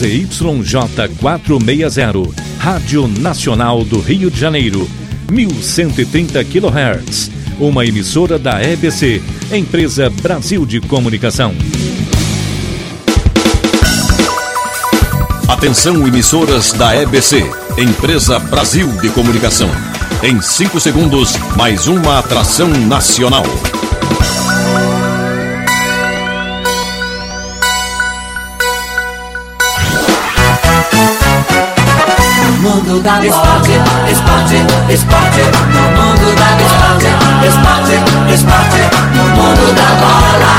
ZYJ 460, Rádio Nacional do Rio de Janeiro, 1130 kHz. Uma emissora da EBC, Empresa Brasil de Comunicação. Atenção, emissoras da EBC, Empresa Brasil de Comunicação. Em 5 segundos, mais uma atração nacional. Mundo da esporte, no mundo da esporte, no mundo da bola.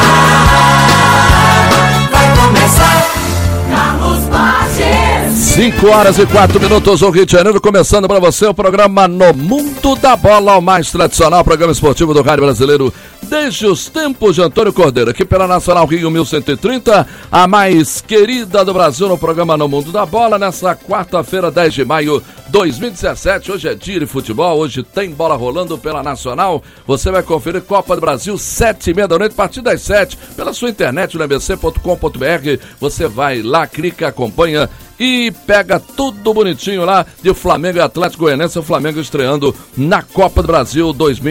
Vai começar, Carlos Bages. 5h04, o Rio de Janeiro, começando para você o programa No Mundo da Bola, o mais tradicional programa esportivo do rádio brasileiro desde os tempos de Antônio Cordeiro, aqui pela Nacional Rio 1130, a mais querida do Brasil no programa No Mundo da Bola, nessa quarta-feira, 10 de maio de 2017. Hoje é dia de futebol, hoje tem bola rolando pela Nacional. Você vai conferir Copa do Brasil, 7h30 da noite, a partir das 7, pela sua internet, no abc.com.br. Você vai lá, clica, acompanha e pega tudo bonitinho lá de Flamengo e Atlético Goianiense, o Flamengo estreando na Copa do Brasil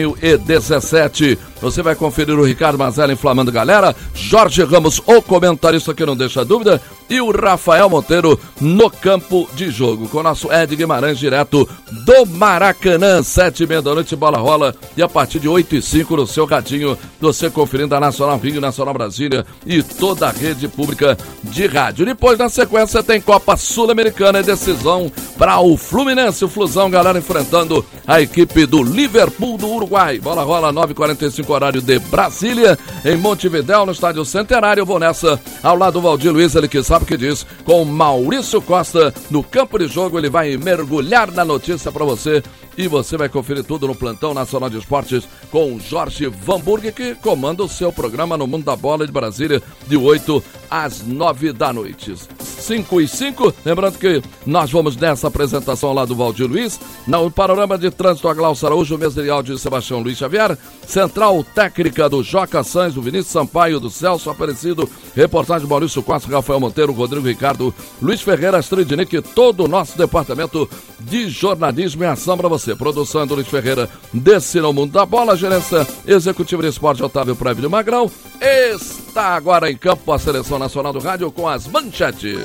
2017. Você vai conferir o Ricardo Mazella inflamando galera, Jorge Ramos, o comentarista que não deixa dúvida, e o Rafael Monteiro no campo de jogo, com o nosso Ed Guimarães direto do Maracanã, 7h30 da noite, bola rola, e a partir de 8h05 no seu radinho, você conferindo a Nacional Rio, Nacional Brasília e toda a rede pública de rádio. Depois, na sequência, tem Copa Sul-Americana e decisão para o Fluminense, o Flusão, galera, enfrentando a equipe do Liverpool do Uruguai. Bola rola, 9h45, horário de Brasília, em Montevidéu, no Estádio Centenário. Eu vou nessa, ao lado do Valdir Luiz, ele que sabe o que diz, com Maurício Costa no campo de jogo. Ele vai mergulhar na notícia para você e você vai conferir tudo no Plantão Nacional de Esportes com Jorge Vanburg, que comanda o seu programa No Mundo da Bola de Brasília, de 8 às 9 da noite. 5h05, lembrando que nós vamos nessa apresentação lá do Valdir Luiz, no panorama de trânsito, a Glaucia Araújo, mesa de áudio de Sebastião Luiz Xavier, central técnica do Joca Sainz, do Vinícius Sampaio, do Celso Aparecido, reportagem do Maurício Costa, Rafael Monteiro, Rodrigo Ricardo, Luiz Ferreira, Astrid Nick, todo o nosso departamento de jornalismo em ação para você. Produção do Luiz Ferreira, desse No Mundo da Bola, gerência executiva de esporte Otávio Preve de Magrão. Está agora em campo a Seleção Nacional do Rádio com as manchetes.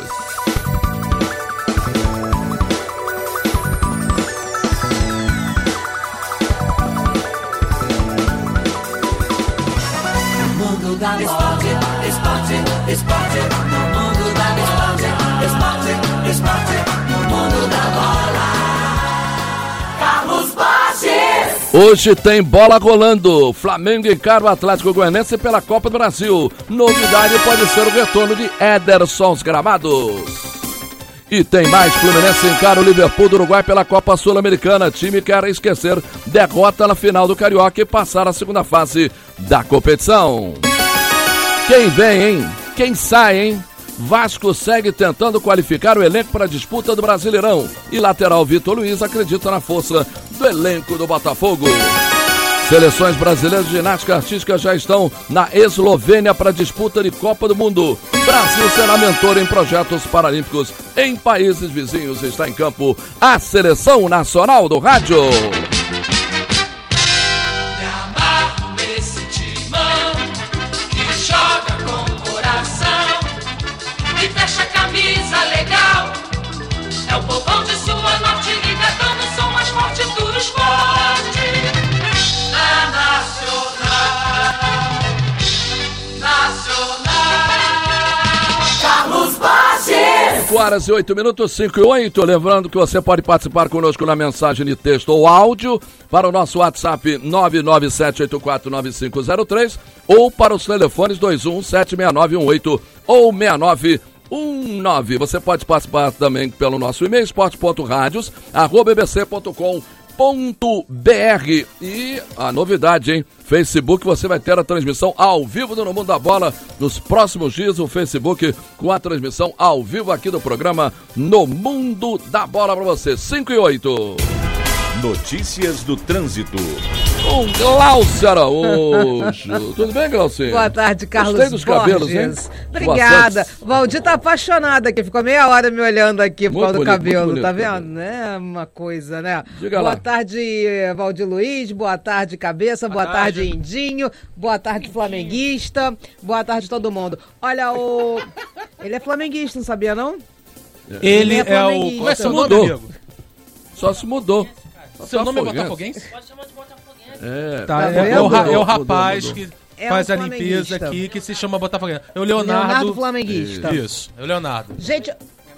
Esporte, no mundo da esporte, no mundo da bola. Carlos Bages. Hoje tem bola rolando, Flamengo encara o Atlético Goianiense pela Copa do Brasil. Novidade pode ser o retorno de Ederson aos gramados. E tem mais, Fluminense encara o Liverpool do Uruguai pela Copa Sul-Americana. Time quer esquecer derrota na final do Carioca e passar a segunda fase da competição. Quem vem, hein? Quem sai, hein? Vasco segue tentando qualificar o elenco para a disputa do Brasileirão. E lateral Vitor Luiz acredita na força do elenco do Botafogo. Seleções brasileiras de ginástica artística já estão na Eslovênia para a disputa de Copa do Mundo. Brasil será mentor em projetos paralímpicos em países vizinhos. Está em campo a Seleção Nacional do Rádio. É o povão de sua norte ligado no som mais forte do esporte. É nacional. Carlos Bages. 5h08, 5h08. Lembrando que você pode participar conosco na mensagem de texto ou áudio para o nosso WhatsApp 997849503 ou para os telefones 2176918 ou 6919. Você pode participar também pelo nosso e-mail, esporte.radios@bbc.com.br. E a novidade, hein? Facebook, você vai ter a transmissão ao vivo do No Mundo da Bola. Nos próximos dias, o Facebook com a transmissão ao vivo aqui do programa No Mundo da Bola para você. 5h08. Notícias do trânsito. Com Glaucio Araújo. Tudo bem, Glaucio? Boa tarde, Carlos Gostei dos cabelos, hein? Obrigada. Valdir tá apaixonada aqui, ficou meia hora me olhando aqui por causa do cabelo, bonito, tá vendo? É uma coisa, né? Diga boa lá. tarde, Valdir Luiz, boa tarde, Cabeça, boa tarde, Indinho, boa tarde, flamenguista, boa tarde, todo mundo. Olha, ele é flamenguista, não sabia, não? Ele é o... flamenguista. Como é seu nome, Mudou. amigo? Só se mudou. Seu nome é Botafoguense? Tá, Tá é o vendo? rapaz Mudou. que É faz um a limpeza flamenguista. aqui, que se chama Botafoguense. É o Leonardo Leonardo. flamenguista. Isso, é o Leonardo. Gente...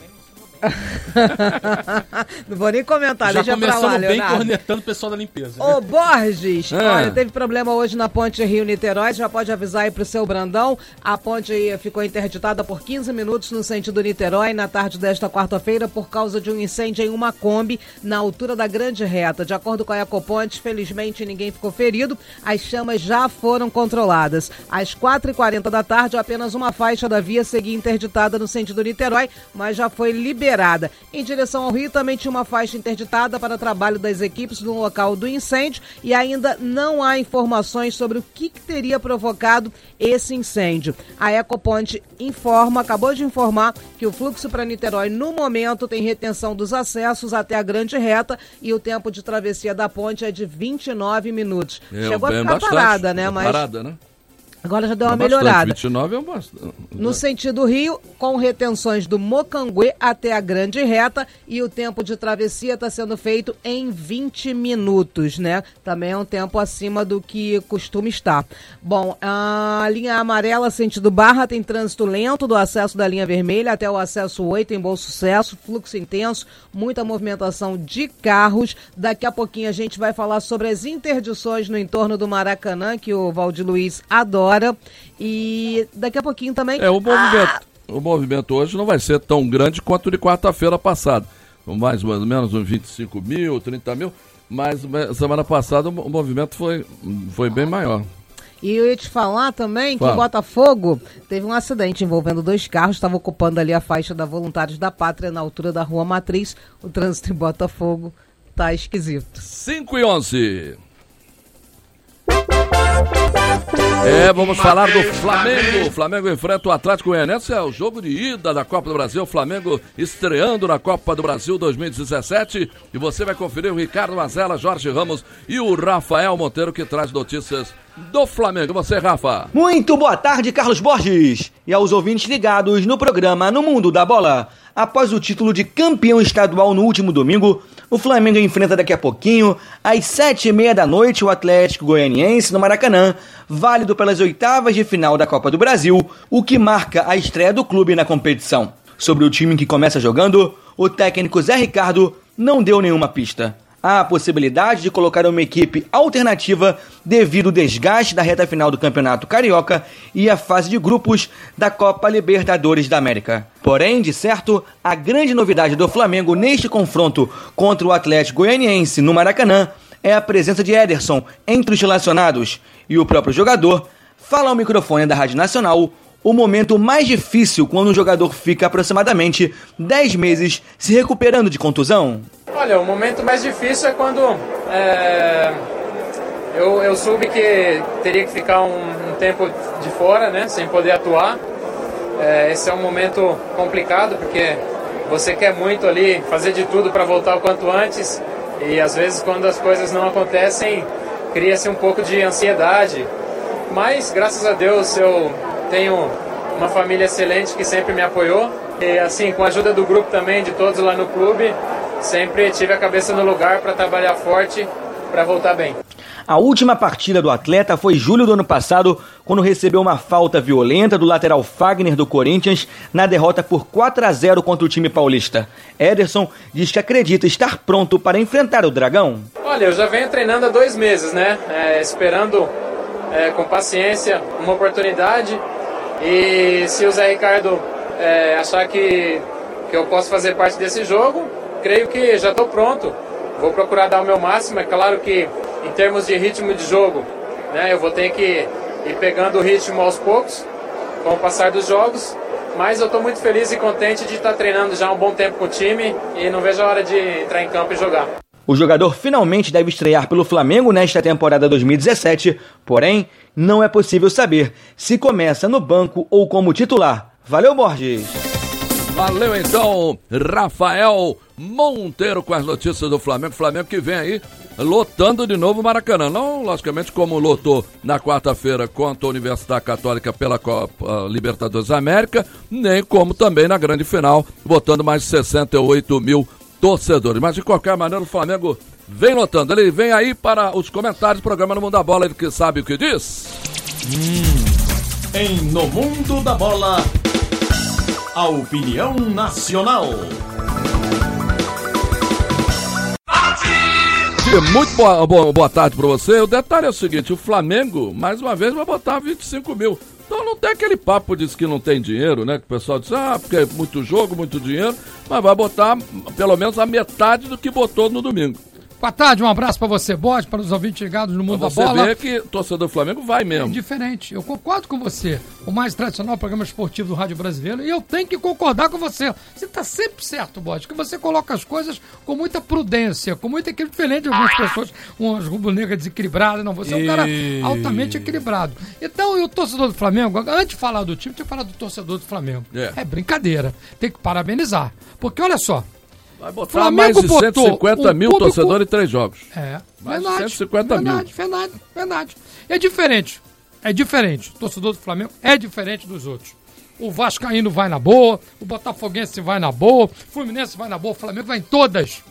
Não vou nem comentar, Já deixa pra começamos lá, bem Leonardo. cornetando o pessoal da limpeza. Ô Borges, É. olha, teve problema hoje na ponte Rio-Niterói, já pode avisar aí pro seu Brandão, a ponte aí ficou interditada por 15 minutos no sentido Niterói na tarde desta quarta-feira por causa de um incêndio em uma Kombi na altura da Grande Reta. De acordo com a Ecoponte, felizmente ninguém ficou ferido, as chamas já foram controladas. Às 4h40 da tarde, apenas uma faixa da via seguia interditada no sentido Niterói, mas já foi liberada. Em direção ao Rio também tinha uma faixa interditada para trabalho das equipes no local do incêndio e ainda não há informações sobre o que teria provocado esse incêndio. A Ecoponte acabou de informar que o fluxo para Niterói no momento tem retenção dos acessos até a Grande Reta e o tempo de travessia da ponte é de 29 minutos. Chegou a ficar parada, né? Mas Parada, né? agora já deu uma Bastante, melhorada. 29 é um bastante. No sentido Rio, com retenções do Mocanguê até a Grande Reta e o tempo de travessia está sendo feito em 20 minutos, né? Também é um tempo acima do que costuma estar. Bom, a linha amarela, sentido Barra, tem trânsito lento do acesso da linha vermelha até o acesso 8 em Bom Sucesso, fluxo intenso, muita movimentação de carros. Daqui a pouquinho a gente vai falar sobre as interdições no entorno do Maracanã, que o Valdir Luiz adora. E daqui a pouquinho também... O movimento hoje não vai ser tão grande quanto o de quarta-feira passada. Mais ou menos uns 25 mil, 30 mil. Mas semana passada o movimento foi bem maior. E eu ia te falar também que em Botafogo teve um acidente envolvendo 2 carros, estavam ocupando ali a faixa da Voluntários da Pátria na altura da Rua Matriz. O trânsito em Botafogo tá esquisito. 5h11. Vamos falar do Flamengo. O Flamengo enfrenta o Atlético Goianiense. É o jogo de ida da Copa do Brasil. O Flamengo estreando na Copa do Brasil 2017. E você vai conferir o Ricardo Mazella, Jorge Ramos e o Rafael Monteiro, que traz notícias do Flamengo. Você, Rafa. Muito boa tarde, Carlos Borges. E aos ouvintes ligados no programa No Mundo da Bola. Após o título de campeão estadual no último domingo, o Flamengo enfrenta daqui a pouquinho, às 7h30 da noite, o Atlético Goianiense no Maracanã, válido pelas oitavas de final da Copa do Brasil, o que marca a estreia do clube na competição. Sobre o time que começa jogando, o técnico Zé Ricardo não deu nenhuma pista. Há a possibilidade de colocar uma equipe alternativa devido ao desgaste da reta final do Campeonato Carioca e a fase de grupos da Copa Libertadores da América. Porém, de certo, a grande novidade do Flamengo neste confronto contra o Atlético Goianiense no Maracanã é a presença de Ederson entre os relacionados. E o próprio jogador fala ao microfone da Rádio Nacional o momento mais difícil quando um jogador fica aproximadamente 10 meses se recuperando de contusão. Olha, o momento mais difícil é quando eu soube que teria que ficar um tempo de fora, né, sem poder atuar. Esse é um momento complicado, porque você quer muito ali fazer de tudo para voltar o quanto antes, e às vezes quando as coisas não acontecem, cria-se um pouco de ansiedade. Mas, graças a Deus, eu tenho uma família excelente que sempre me apoiou, e assim, com a ajuda do grupo também, de todos lá no clube, sempre tive a cabeça no lugar para trabalhar forte, para voltar bem. A última partida do atleta foi em julho do ano passado, quando recebeu uma falta violenta do lateral Fagner do Corinthians na derrota por 4-0 contra o time paulista. Ederson diz que acredita estar pronto para enfrentar o Dragão. Olha, eu já venho treinando há 2 meses, né? Esperando com paciência uma oportunidade, e se o Zé Ricardo achar que eu posso fazer parte desse jogo, creio que já estou pronto. Vou procurar dar o meu máximo. É claro que em termos de ritmo de jogo, né, eu vou ter que ir pegando o ritmo aos poucos com o passar dos jogos, mas eu estou muito feliz e contente de estar treinando já há um bom tempo com o time e não vejo a hora de entrar em campo e jogar. O jogador finalmente deve estrear pelo Flamengo nesta temporada 2017, porém, não é possível saber se começa no banco ou como titular. Valeu, Borges! Valeu então, Rafael Monteiro com as notícias do Flamengo. Flamengo que vem aí lotando de novo o Maracanã. Não, logicamente, como lotou na quarta-feira contra a Universidade Católica pela Copa Libertadores da América, nem como também na grande final, botando mais de 68 mil torcedores. Mas de qualquer maneira o Flamengo vem lotando. Ele vem aí para os comentários do programa No Mundo da Bola, ele que sabe o que diz. Em No Mundo da Bola, a opinião nacional. Muito boa tarde para você. O detalhe é o seguinte, o Flamengo, mais uma vez, vai botar 25 mil. Então não tem aquele papo de que não tem dinheiro, né? Que o pessoal diz, porque é muito jogo, muito dinheiro, mas vai botar pelo menos a metade do que botou no domingo. Boa tarde, um abraço para você, Borges, para os ouvintes ligados no Mundo da Bola. Você vê que o torcedor do Flamengo vai mesmo. É diferente, eu concordo com você. O mais tradicional programa esportivo do rádio brasileiro, e eu tenho que concordar com você. Você está sempre certo, Borges, que você coloca as coisas com muita prudência, com muito equilíbrio, diferente de algumas pessoas, umas rubro-negras desequilibradas. Não, você é um cara altamente equilibrado. Então, e o torcedor do Flamengo, antes de falar do time, tem que falar do torcedor do Flamengo. É brincadeira, tem que parabenizar. Porque olha só, vai botar Flamengo mais de 150 mil torcedores em 3 jogos. Mais verdade. 150 mil. Verdade. É diferente. O torcedor do Flamengo é diferente dos outros. O Vascaíno vai na boa, o Botafoguense vai na boa, o Fluminense vai na boa, o Flamengo vai em todas.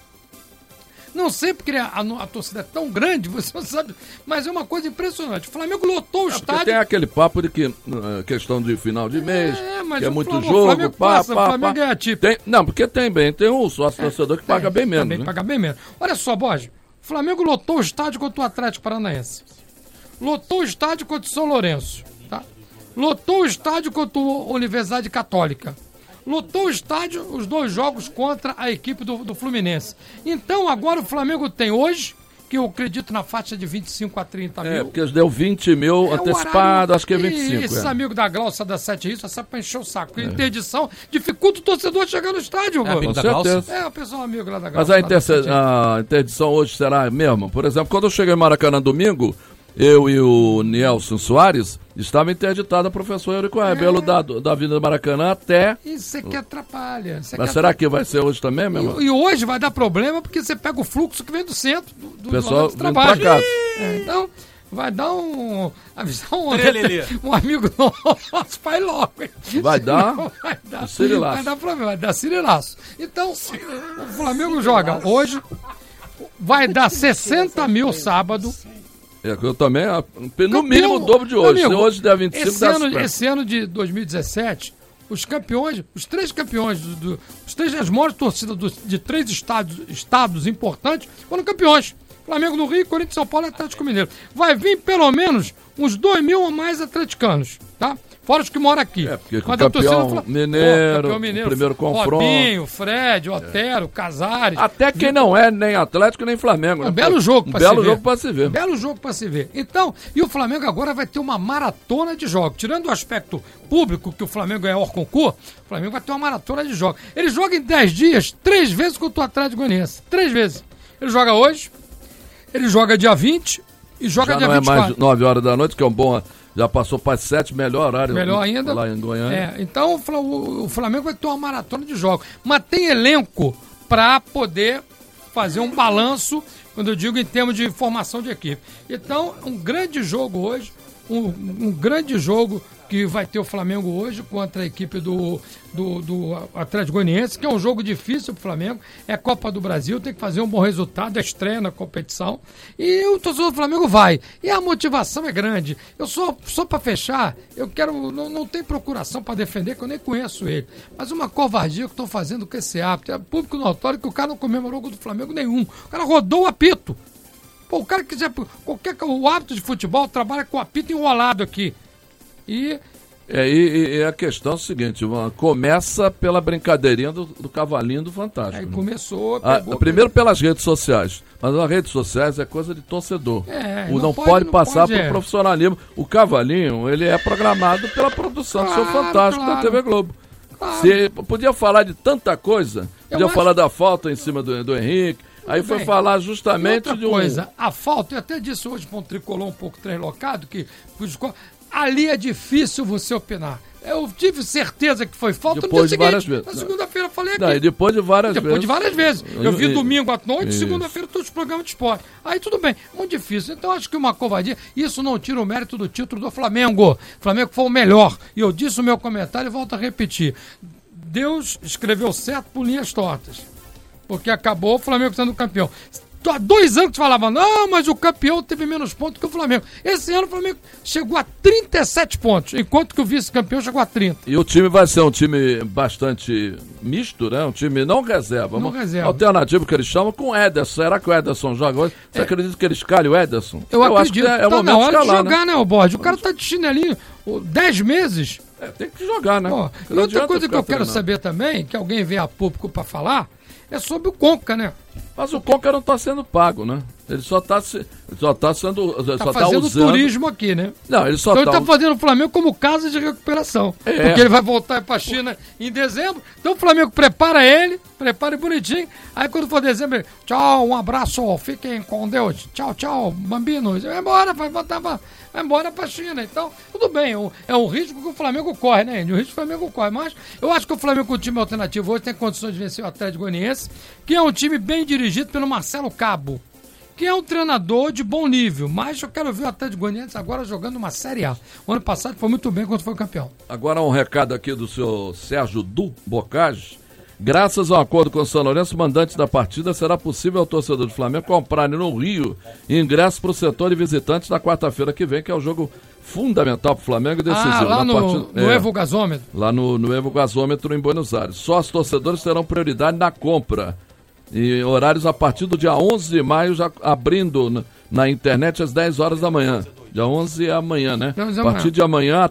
Não sei porque a torcida é tão grande, você não sabe, mas é uma coisa impressionante. O Flamengo lotou o estádio. Tem aquele papo de que questão de final de mês, que é muito jogo. O Flamengo passa, o Flamengo é atípico. Não, porque tem um sócio torcedor que paga bem menos. Também paga bem menos. Olha só, Borges, o Flamengo lotou o estádio contra o Atlético Paranaense. Lotou o estádio contra o São Lourenço. Tá? Lotou o estádio contra a Universidade Católica. Lotou o estádio, os 2 jogos contra a equipe do Fluminense. Então agora o Flamengo tem hoje, que eu acredito na faixa de 25 a 30 mil. Porque deu 20 mil antecipado, acho que é 25. E esses amigos da Glaucia da 7 Rios, só pra encher o saco. Porque interdição dificulta o torcedor chegar no estádio. Amigo da Glaucia? O pessoal amigo lá da Glaucia. Mas a interdição hoje será mesmo? Por exemplo, quando eu cheguei em Maracanã domingo, eu e o Nielson Soares estava interditado a professor Eurico Rebelo da Avenida Maracanã até... Isso é que atrapalha. Mas será que vai ser hoje também, meu irmão? E hoje vai dar problema porque você pega o fluxo que vem do centro do pessoal do trabalho. Pra cá. Então, vai dar um amigo nosso, pai logo. Vai dar sirilaço. Vai dar problema, vai dar sirilaço. Então, o Flamengo joga hoje, vai dar 60 mil sábado. Eu também, no mínimo o dobro de hoje. Amigo, se hoje der 25, esse ano de 2017, os 3 campeões, os 3 maiores torcidas de 3 estados importantes foram campeões. Flamengo no Rio, Corinthians, São Paulo e Atlético Mineiro. Vai vir pelo menos uns 2 mil ou mais atleticanos, tá? Fora os que moram aqui. Porque o campeão mineiro, o primeiro confronto. Robinho, Fred, Otero, Casares. Até quem não é nem Atlético nem Flamengo. Um belo jogo pra se ver. Belo jogo pra se ver. Então, e o Flamengo agora vai ter uma maratona de jogos. Tirando o aspecto público, que o Flamengo é hors concurso, o Flamengo vai ter uma maratona de jogos. Ele joga em 10 dias, 3 vezes contra o Atlético Goianiense. 3 vezes. Ele joga hoje, ele joga dia 20 e joga dia 24. Já não é mais 9 horas da noite, que é um bom... Já passou para 7, melhor horário. Melhor ainda. Lá em Goiânia. Então o Flamengo vai ter uma maratona de jogos. Mas tem elenco para poder fazer um balanço, quando eu digo em termos de formação de equipe. Então, um grande jogo hoje, um grande jogo que vai ter o Flamengo hoje contra a equipe do Atlético Goianiense, que é um jogo difícil pro Flamengo, é Copa do Brasil, tem que fazer um bom resultado, é estreia na competição, e o torcedor do Flamengo vai, e a motivação é grande. Eu só para fechar, eu quero, não tem procuração para defender, que eu nem conheço ele, mas uma covardia que estão fazendo com esse árbitro, é público notório que o cara não comemorou do Flamengo nenhum, o cara rodou o apito. Pô, o cara que quiser, o árbitro de futebol trabalha com o apito enrolado aqui. E a questão é o seguinte, começa pela brincadeirinha do cavalinho do Fantástico. Aí começou... Primeiro pelas redes sociais, mas as redes sociais é coisa de torcedor. Não pode passar por profissionalismo. O cavalinho, ele é programado pela produção do seu Fantástico da TV Globo. Você podia falar de tanta coisa, podia falar da falta em cima do Henrique, Aí foi falar justamente de coisa, a falta, eu até disse hoje para um tricolor um pouco translocado, que ali é difícil você opinar. Eu tive certeza que foi falta depois no dia de várias seguinte. vezes. Na segunda-feira eu falei aqui. Não, e depois de várias vezes. Eu vi domingo à noite, segunda-feira todos os programas de esporte. Aí tudo bem, muito difícil. Então acho que uma covardia, isso não tira o mérito do título do Flamengo. O Flamengo foi o melhor. E eu disse o meu comentário e volto a repetir. Deus escreveu certo por linhas tortas. Porque acabou o Flamengo sendo campeão. Há 2 anos que falava, não, mas o campeão teve menos pontos que o Flamengo. Esse ano o Flamengo chegou a 37 pontos, enquanto que o vice-campeão chegou a 30. E o time vai ser um time bastante misto, né? Um time não reserva. Alternativo que eles chamam com o Ederson. Será que o Ederson joga hoje? Você acredita que ele escalhe o Ederson? Eu acredito acho que é o momento na hora de escalar, jogar, né, o Borges? O cara tá de chinelinho 10 meses. Tem que jogar, né? E outra coisa que eu quero saber também, que alguém venha a público para falar, é sobre o Conca, né? Mas o Conca não está sendo pago, né? Ele só está sendo. Tá fazendo usando turismo aqui, né? Não, ele só então ele está fazendo o Flamengo como casa de recuperação. Porque ele vai voltar para a China em dezembro. Então o Flamengo prepara bonitinho. Aí quando for dezembro, tchau, um abraço, fiquem com Deus. Tchau, tchau, bambinos. Vai embora, vai embora para a China. Então, tudo bem. É um risco que o Flamengo corre, né? O risco que o Flamengo corre. Mas eu acho que o Flamengo, com o time alternativo hoje, tem condições de vencer o Atlético Goianiense, que é um time bem dirigido pelo Marcelo Cabo, que é um treinador de bom nível, mas eu quero ver o Atlético Goianiense agora jogando uma Série A. O ano passado foi muito bem quando foi campeão. Agora um recado aqui do senhor Sérgio Du Bocage. Graças ao acordo com o São Lourenço, mandante da partida, será possível ao torcedor do Flamengo comprar no Rio ingresso para o setor de visitantes na quarta-feira que vem, que é o jogo fundamental para o Flamengo e decisivo. Lá no Evo Gasômetro. Lá no Evo Gasômetro em Buenos Aires. Só os torcedores terão prioridade na compra. E horários a partir do dia 11 de maio, já abrindo na internet às 10 horas da manhã. Dia 11 é amanhã, né? A partir de amanhã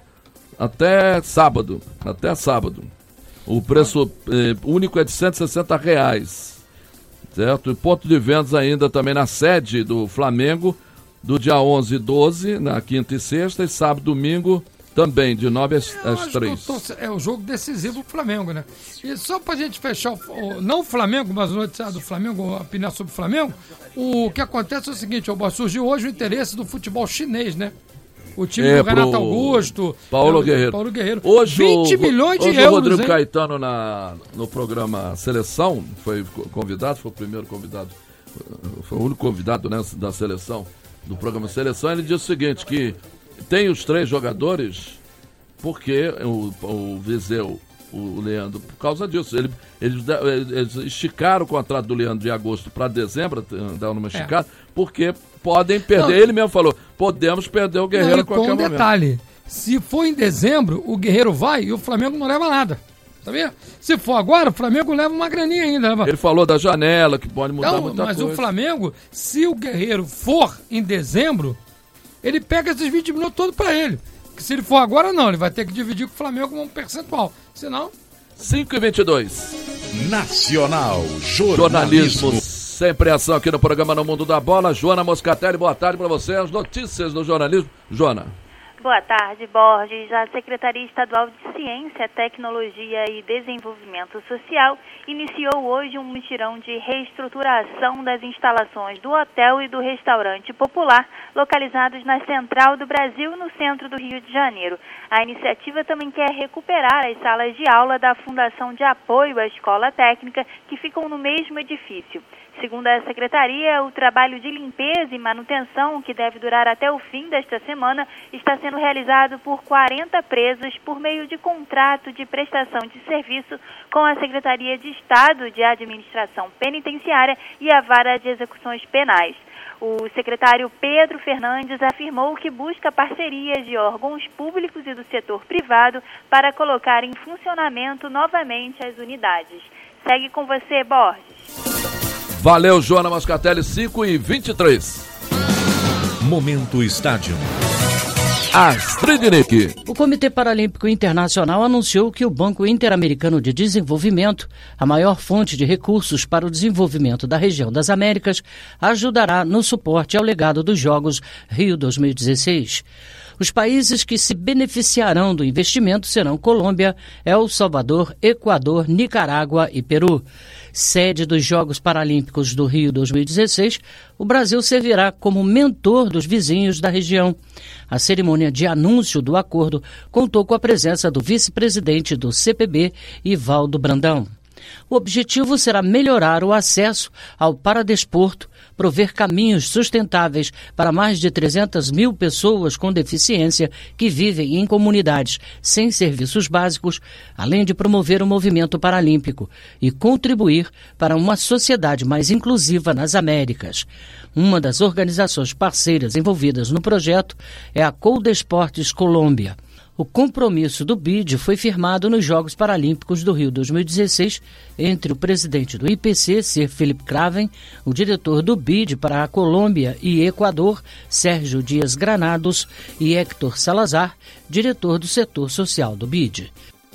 até sábado. Até sábado. O preço único é de R$160. Certo? E ponto de vendas ainda também na sede do Flamengo, do dia 11 e 12, na quinta e sexta, e sábado e domingo também, de 9 às 3. É o jogo decisivo pro Flamengo, né? E só pra gente fechar, não o Flamengo, mas o noticiário do Flamengo, a opinião sobre o Flamengo, o que acontece é o seguinte, surgiu hoje o interesse do futebol chinês, né? O time do Renato Augusto, Paulo Guerreiro. Hoje 20 milhões de euros, o Rodrigo Caetano no programa Seleção, foi convidado, foi o primeiro convidado, foi o único convidado, né, da seleção, do programa Seleção. Ele disse o seguinte, que tem os 3 jogadores porque o Viseu, o Leandro, por causa disso, eles esticaram o contrato do Leandro de agosto para dezembro, dá uma esticada, porque podem perder. Ele mesmo falou, podemos perder o Guerreiro a qualquer momento. Detalhe, se for em dezembro, o Guerreiro vai e o Flamengo não leva nada. Sabia? Se for agora, o Flamengo leva uma graninha ainda. Ele falou da janela, que pode mudar muita coisa. Mas o Flamengo, se o Guerreiro for em dezembro, ele pega esses 20 minutos todos para ele. Que se ele for agora, não. Ele vai ter que dividir com o Flamengo com um percentual. Senão... 5h22. Nacional Jornalismo. Sempre ação aqui no programa No Mundo da Bola. Joana Moscatelli, boa tarde para você. As notícias do jornalismo. Joana. Boa tarde, Borges. A Secretaria Estadual de Ciência, Tecnologia e Desenvolvimento Social iniciou hoje um mutirão de reestruturação das instalações do hotel e do restaurante popular localizados na Central do Brasil, no centro do Rio de Janeiro. A iniciativa também quer recuperar as salas de aula da Fundação de Apoio à Escola Técnica, que ficam no mesmo edifício. Segundo a Secretaria, o trabalho de limpeza e manutenção, que deve durar até o fim desta semana, está sendo realizado por 40 presas por meio de contrato de prestação de serviço com a Secretaria de Estado de Administração Penitenciária e a Vara de Execuções Penais. O secretário Pedro Fernandes afirmou que busca parcerias de órgãos públicos e do setor privado para colocar em funcionamento novamente as unidades. Segue com você, Borges. Valeu, Joana Moscatelli, 5h23. Momento Estádio. Astrid Nick. O Comitê Paralímpico Internacional anunciou que o Banco Interamericano de Desenvolvimento, a maior fonte de recursos para o desenvolvimento da região das Américas, ajudará no suporte ao legado dos Jogos Rio 2016. Os países que se beneficiarão do investimento serão Colômbia, El Salvador, Equador, Nicarágua e Peru. Sede dos Jogos Paralímpicos do Rio 2016, o Brasil servirá como mentor dos vizinhos da região. A cerimônia de anúncio do acordo contou com a presença do vice-presidente do CPB, Ivaldo Brandão. O objetivo será melhorar o acesso ao paradesporto, prover caminhos sustentáveis para mais de 300 mil pessoas com deficiência que vivem em comunidades sem serviços básicos, além de promover o movimento paralímpico e contribuir para uma sociedade mais inclusiva nas Américas. Uma das organizações parceiras envolvidas no projeto é a Coldesportes Colômbia. O compromisso do BID foi firmado nos Jogos Paralímpicos do Rio 2016 entre o presidente do IPC, Sir Philip Craven, o diretor do BID para a Colômbia e Equador, Sérgio Dias Granados, e Héctor Salazar, diretor do setor social do BID.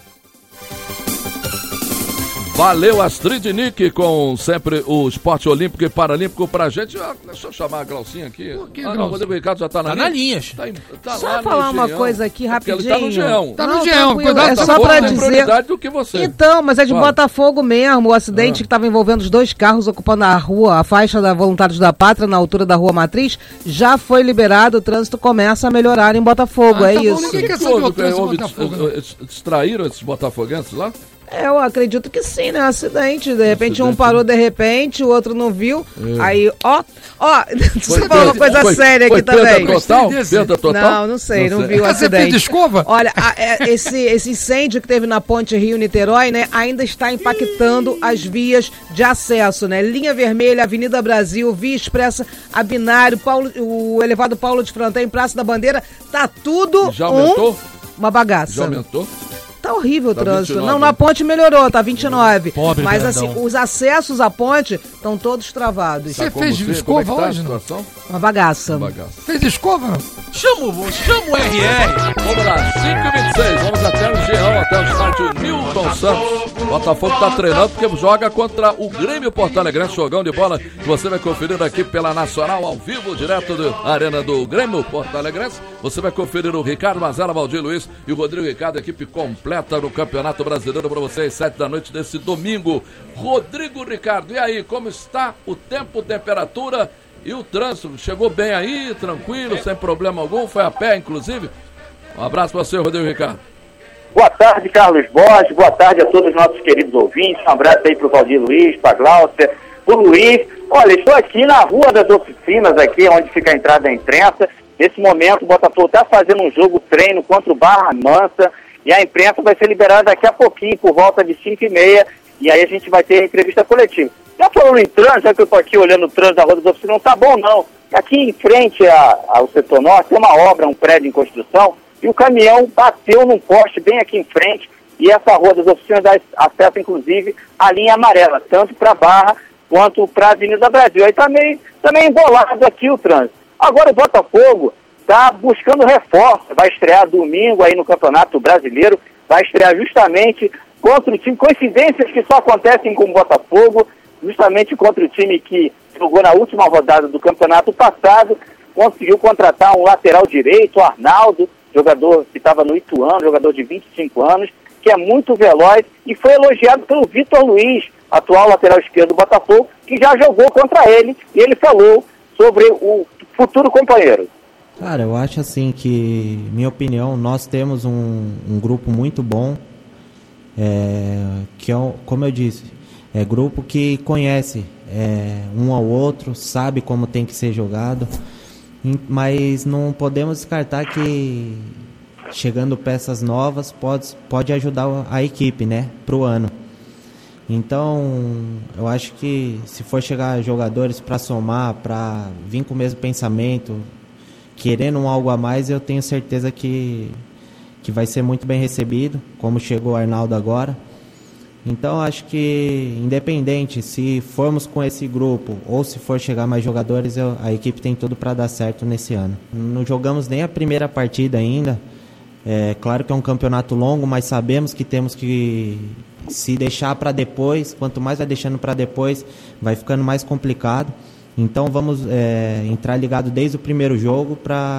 Valeu, Astrid Nick, com sempre o esporte olímpico e paralímpico pra gente. Deixa eu chamar a Glaucinha aqui. Não, o Rodrigo Ricardo já tá na linha. Tá só falar uma coisa aqui rapidinho. Ele tá no Geão. Tá no Geão, cuidado. É só pra dizer... do que você. Então, mas é de Botafogo mesmo. O acidente que estava envolvendo os dois carros ocupando a rua, a faixa da Voluntários da Pátria, na altura da Rua Matriz, já foi liberado. O trânsito começa a melhorar em Botafogo. É isso. Ninguém quer saber o trânsito em Botafogo. Distraíram esses botafoguenses lá? Eu acredito que sim, né? Acidente. De repente um parou de repente, o outro não viu. Aí, você falou uma coisa séria aqui também. Perda total? Não sei, não vi o acidente. Você fez escova? Olha, esse incêndio que teve na ponte Rio-Niterói, né, ainda está impactando as vias de acesso, né? Linha Vermelha, Avenida Brasil, Via Expressa, a Binário, o elevado Paulo de Fronten, Praça da Bandeira, tá tudo já aumentou? Uma bagaça. Já aumentou? Tá horrível o trânsito. 29. Não, na ponte melhorou, tá 29. Pobre, mas assim, os acessos à ponte estão todos travados. Você fez escova hoje, não? Uma bagaça. Fez escova, não? Chama o RR. Vamos lá, 5h26. Vamos até o Geão, até o estádio Newton Santos. Botafogo tá treinando porque joga contra o Grêmio Porto Alegre. Jogão de bola que você vai conferir aqui pela Nacional, ao vivo, direto da Arena do Grêmio Porto Alegre. Você vai conferir o Ricardo Mazela, Valdir Luiz e o Rodrigo Ricardo, equipe completa no Campeonato Brasileiro para vocês, 7 da noite desse domingo. Rodrigo Ricardo, e aí, como está o tempo, temperatura e o trânsito? Chegou bem aí, tranquilo, sem problema algum? Foi a pé, inclusive? Um abraço para você, Rodrigo Ricardo. Boa tarde, Carlos Borges. Boa tarde a todos os nossos queridos ouvintes. Um abraço aí pro Valdir Luiz, pra Glaucia, pro Luiz. Olha, estou aqui na Rua das Oficinas, aqui onde fica a entrada da imprensa. Nesse momento, o Botafogo está fazendo um jogo treino contra o Barra Mansa. E a imprensa vai ser liberada daqui a pouquinho, por volta de 5h30. E aí a gente vai ter a entrevista coletiva. Já falando em trânsito, já que eu estou aqui olhando o trânsito da Rua das Oficinas, não tá bom não. Aqui em frente ao setor norte tem uma obra, um prédio em construção. E o caminhão bateu num poste bem aqui em frente, e essa Rua das Oficinas dá acesso, inclusive, à linha amarela, tanto para a Barra quanto para a Avenida Brasil. Aí tá meio embolado aqui o trânsito. Agora o Botafogo está buscando reforço, vai estrear domingo aí no Campeonato Brasileiro, vai estrear justamente contra o time, coincidências que só acontecem com o Botafogo, justamente contra o time que jogou na última rodada do campeonato passado, conseguiu contratar um lateral direito, o Arnaldo, jogador que estava no Ituano, jogador de 25 anos, que é muito veloz e foi elogiado pelo Vitor Luiz, atual lateral esquerdo do Botafogo, que já jogou contra ele, e ele falou sobre o futuro companheiro. Cara, eu acho assim que, minha opinião, nós temos um grupo muito bom, que é, como eu disse, é grupo que conhece um ao outro, sabe como tem que ser jogado. Mas não podemos descartar que chegando peças novas pode ajudar a equipe, né, pro ano. Então, eu acho que se for chegar jogadores para somar, para vir com o mesmo pensamento, querendo algo a mais, eu tenho certeza que vai ser muito bem recebido, como chegou o Arnaldo agora. Então, acho que, independente se formos com esse grupo ou se for chegar mais jogadores, a equipe tem tudo para dar certo nesse ano. Não jogamos nem a primeira partida ainda. É claro que é um campeonato longo, mas sabemos que temos que se deixar para depois. Quanto mais vai deixando para depois, vai ficando mais complicado. Então, vamos entrar ligado desde o primeiro jogo para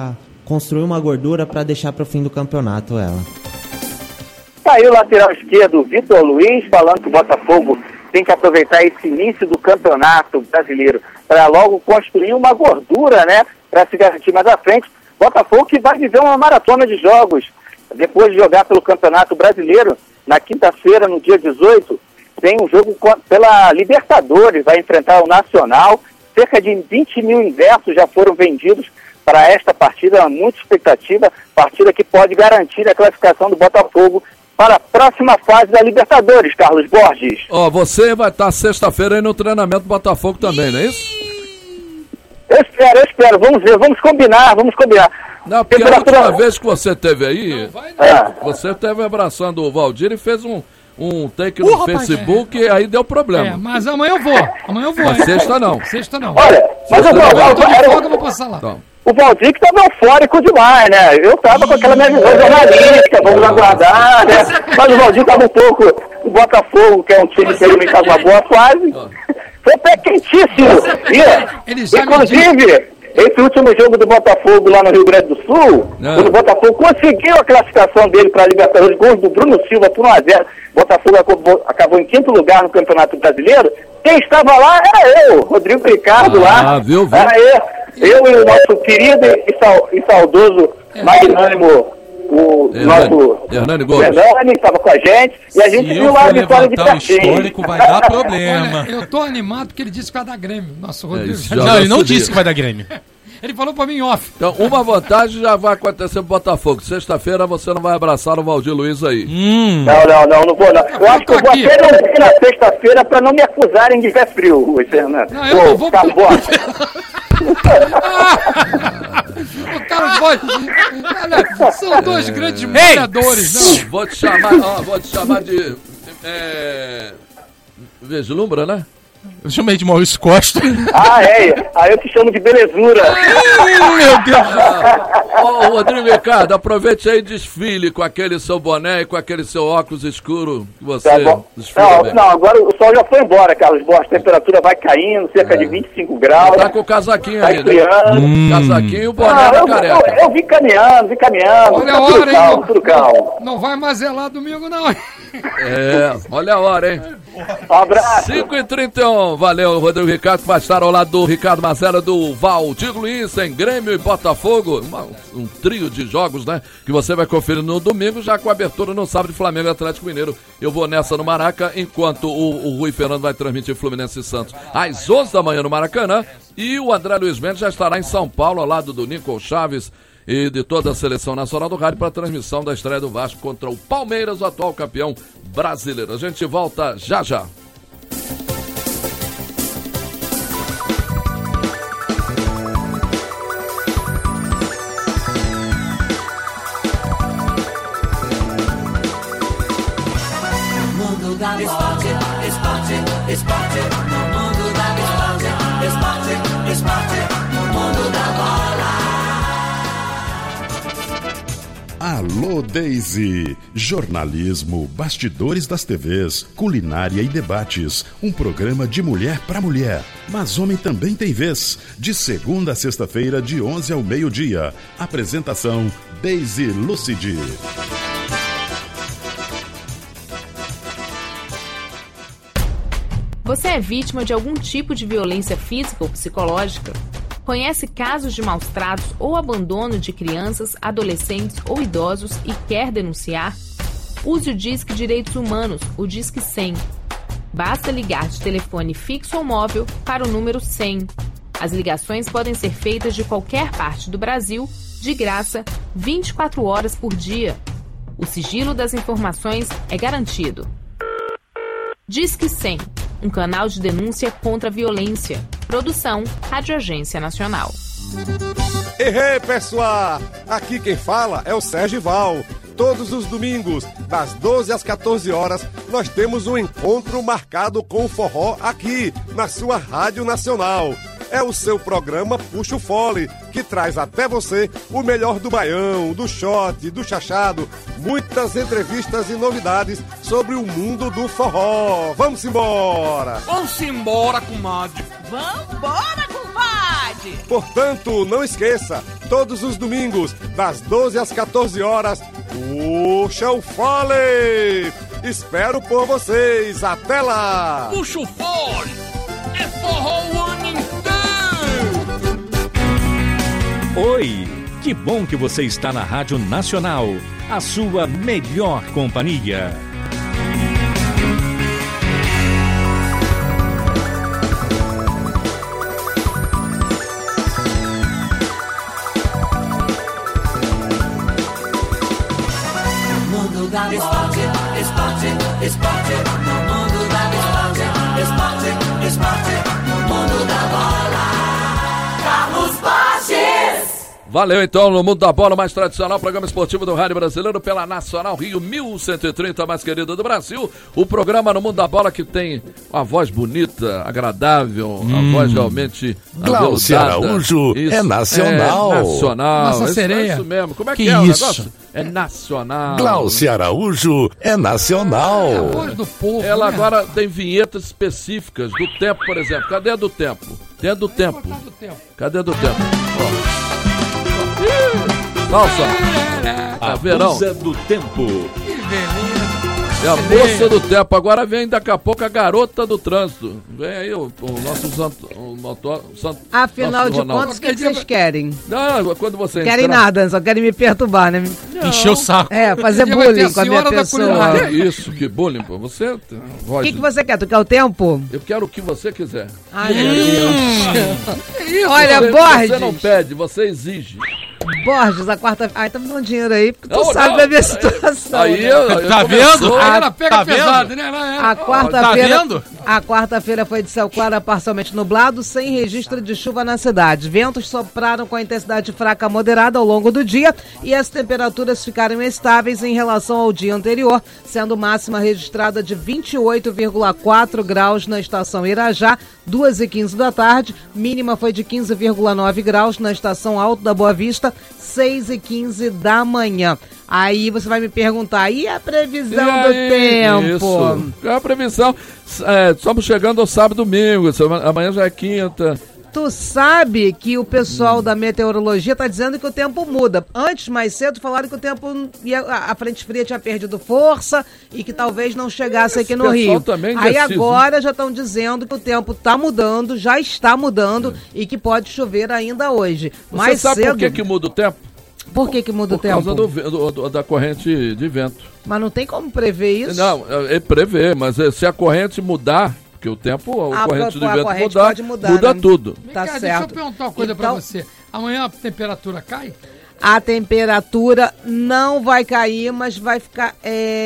construir uma gordura para deixar para o fim do campeonato ela. Tá aí o lateral esquerdo, Vitor Luiz, falando que o Botafogo tem que aproveitar esse início do campeonato brasileiro para logo construir uma gordura, né, para se garantir mais à frente. Botafogo que vai viver uma maratona de jogos. Depois de jogar pelo Campeonato Brasileiro, na quinta-feira, no dia 18, tem um jogo pela Libertadores, vai enfrentar o Nacional. Cerca de 20 mil ingressos já foram vendidos para esta partida, muita expectativa, partida que pode garantir a classificação do Botafogo para a próxima fase da Libertadores, Carlos Borges. Você vai estar sexta-feira aí no treinamento do Botafogo também, não é isso? Eu espero, vamos ver, vamos combinar. Não, porque a última vez que você esteve aí, você esteve abraçando o Valdir e fez um take no Facebook e aí deu problema. Mas amanhã eu vou. Mas sexta não. Olha, mas eu vou passar lá. Então. O Valdir que estava eufórico demais, né? Eu estava com aquela minha visão jornalística, vamos aguardar, né? Mas o Valdir estava um pouco, o Botafogo, que é um time que ele faz uma boa fase, foi pé quentíssimo. Inclusive, esse último jogo do Botafogo lá no Rio Grande do Sul, quando o Botafogo conseguiu a classificação dele para a Libertadores, gols do Bruno Silva por 1-0, Botafogo acabou em 5º lugar no Campeonato Brasileiro. Quem estava lá era eu, Rodrigo Ricardo lá. Viu? Eu e o nosso querido e saudoso magnânimo, o nosso Hernani Gomes. Hernani estava com a gente, e a gente viu lá a vitória de pertinho. Histórico vai dar problema. Olha, eu tô animado porque ele disse que vai dar Grêmio, nosso Rodrigo. Não, ele não disse que vai dar Grêmio. Ele falou pra mim off. Então, uma vantagem já vai acontecer pro Botafogo. Sexta-feira você não vai abraçar o Valdir Luiz aí. Não vou não. Eu acho que eu vou até não vir na sexta-feira pra não me acusarem de pé frio, Luiz Fernando. Não, eu não vou... O Carlos Borges, olha, são dois grandes moradores, não. Vou te chamar de Vislumbra, né? Eu chamei de Maurício Costa. Aí eu te chamo de belezura. Meu Deus. Rodrigo Ricardo, aproveite aí e desfile com aquele seu boné e com aquele seu óculos escuro que você desfila. Não, agora o sol já foi embora, Carlos Borges. A temperatura vai caindo, cerca de 25 graus. Tá com o casaquinho aí, né? Casaquinho e o boné da careca. Eu vim caminhando. Olha a hora, hein? Tudo calmo. Não vai mais zelar domingo, não. Olha a hora, hein? Um abraço. 5h31. Valeu, Rodrigo Ricardo, que vai estar ao lado do Ricardo Marcelo, do Valdir Luiz, em Grêmio e Botafogo. Um trio de jogos, né? Que você vai conferir no domingo, já com a abertura no sábado de Flamengo e Atlético Mineiro. Eu vou nessa no Maraca, enquanto o Rui Fernando vai transmitir Fluminense e Santos às 11 da manhã no Maracanã. E o André Luiz Mendes já estará em São Paulo, ao lado do Nico Chaves e de toda a seleção nacional do rádio, para a transmissão da estreia do Vasco contra o Palmeiras, o atual campeão brasileiro. A gente volta já. Esporte, no mundo da esporte, no mundo da bola. Alô, Daisy! Jornalismo, bastidores das TVs, culinária e debates. Um programa de mulher para mulher. Mas homem também tem vez. De segunda a sexta-feira, de 11 ao meio-dia. Apresentação, Daisy Lucidi. Você é vítima de algum tipo de violência física ou psicológica? Conhece casos de maus tratos ou abandono de crianças, adolescentes ou idosos e quer denunciar? Use o Disque Direitos Humanos, o Disque 100. Basta ligar de telefone fixo ou móvel para o número 100. As ligações podem ser feitas de qualquer parte do Brasil, de graça, 24 horas por dia. O sigilo das informações é garantido. Disque 100, um canal de denúncia contra a violência. Produção, Rádio Agência Nacional. Ei, pessoal! Aqui quem fala é o Sérgio Val. Todos os domingos, das 12 às 14 horas, nós temos um encontro marcado com o forró aqui, na sua Rádio Nacional. É o seu programa Puxa o Fole, que traz até você o melhor do baião, do shot, do chachado, muitas entrevistas e novidades sobre o mundo do forró. Vamos embora! Vamos embora, comadre! Vambora, compadre! Portanto, não esqueça, todos os domingos, das 12 às 14 horas. Puxa o fole! Espero por vocês. Até lá! Puxa o fole! É forró o ano inteiro! Oi, que bom que você está na Rádio Nacional, a sua melhor companhia. Mundo da esporte, esporte, esporte, no mundo da esporte, esporte, esporte, no mundo da bola. Carlos Borges. Valeu então, no Mundo da Bola, mais tradicional, programa esportivo do Rádio Brasileiro pela Nacional Rio 1130, mais querida do Brasil. O programa no Mundo da Bola que tem uma voz bonita, agradável, a voz realmente Glaucia aveludada. Araújo Isso, é nacional. É nacional. Nossa sereia. É isso mesmo. Como é Que que é o isso? negócio? É nacional. Glaucia Araújo é nacional. É a voz do povo. Ela né? agora tem vinhetas específicas do tempo, por exemplo. Cadê a do tempo? Tem a do tempo. Cadê a do tempo? Nossa, A verão. musa do tempo. Que beleza. É a moça do tempo. Agora vem daqui a pouco a garota do trânsito. Vem aí o nosso Afinal de Ronaldo. contas, o que vocês querem? Não, quando você Querem entrar- nada, só querem me perturbar, né? Encher o saco. É, fazer Vai ter bullying a com a minha senhora da pessoa. culinária. Que isso, que bullying, pô. Você tem uma O voz que você quer? Tu quer o tempo? Eu quero o que você quiser. Ai, meu Deus. Isso. Olha, Você Borges. não pede, você exige. Borges, a quarta... Ai, tá me dando dinheiro aí, porque tu Não, sabe não, da minha aí- situação. aí né? eu Tá vendo? Aí ela pega Tá vendo? pesado, né? Ela é. A quarta-feira, Tá vendo? a quarta-feira foi de céu claro a parcialmente nublado, sem registro de chuva na cidade. Ventos sopraram com a intensidade fraca a moderada ao longo do dia e as temperaturas ficaram estáveis em relação ao dia anterior, sendo máxima registrada de 28,4 graus na estação Irajá, 2h15 da tarde, mínima foi de 15,9 graus na estação Alto da Boa Vista, 6h15 da manhã. Aí você vai me perguntar, e a previsão do tempo? Isso. É a previsão. Estamos chegando ao sábado e domingo. Amanhã já é quinta. Tu sabe que o pessoal da meteorologia está dizendo que o tempo muda. Antes, mais cedo, falaram que o tempo, a frente fria tinha perdido força e que talvez não chegasse aqui no pessoal Rio. também Aí indeciso, agora já estão dizendo que o tempo está mudando, já está mudando e que pode chover ainda hoje. Você Mais sabe cedo. por que muda o tempo? Por que muda o Por tempo? causa da corrente de vento. Mas não tem como prever isso? Não, é prever, mas se a corrente mudar, porque o tempo, a corrente de a vento corrente mudar, pode mudar, muda né? tudo. Tá Cara, certo. deixa eu perguntar uma coisa pra Então- você. Amanhã a temperatura cai? A temperatura não vai cair, mas vai ficar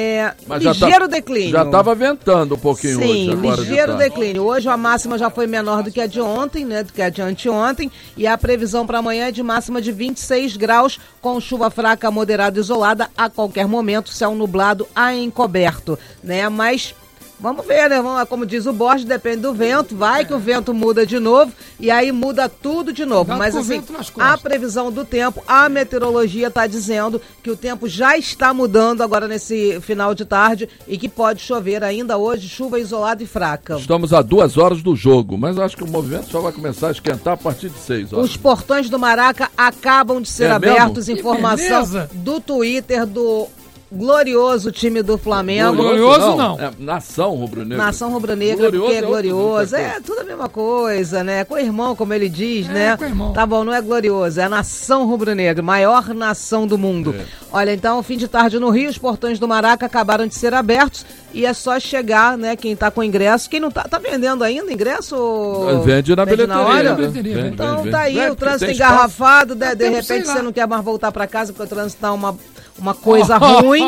Mas já ligeiro tá- declínio. Já estava ventando um pouquinho hoje. Sim, Agora ligeiro de tarde. declínio. Hoje a máxima já foi menor do que a de ontem, né? Do que a de anteontem. E a previsão para amanhã é de máxima de 26 graus, com chuva fraca, moderada e isolada a qualquer momento, céu nublado a encoberto, né? Mas vamos ver, né? Como diz o Borges, depende do vento. Vai que o vento muda de novo e aí muda tudo de novo. Dá Mas com o assim, vento nas costas. a previsão do tempo, a meteorologia está dizendo que o tempo já está mudando agora nesse final de tarde e que pode chover ainda hoje, chuva isolada e fraca. Estamos a 2 horas do jogo, mas acho que o movimento só vai começar a esquentar a partir de 6 horas. Os portões do Maraca acabam de ser É abertos. mesmo? Informação Que beleza. do Twitter do glorioso time do Flamengo. Glorioso não. É Nação Rubro-Negra. Nação Rubro-Negra, Glorioso porque é é outra glorioso. coisa. É tudo a mesma coisa, né? Co-irmão, como ele diz, né? co-irmão. Tá bom, não é glorioso, é a Nação Rubro-Negra, maior nação do mundo. Olha, então, fim de tarde no Rio, os portões do Maraca acabaram de ser abertos e é só chegar, né? Quem tá com ingresso, quem não tá vendendo ainda ingresso? Vende na bilheteria. hora? né? Vende, Então vende, tá aí, vende. o trânsito Tem engarrafado, de tempo, repente sei você lá. não quer mais voltar pra casa porque o trânsito tá uma coisa ruim.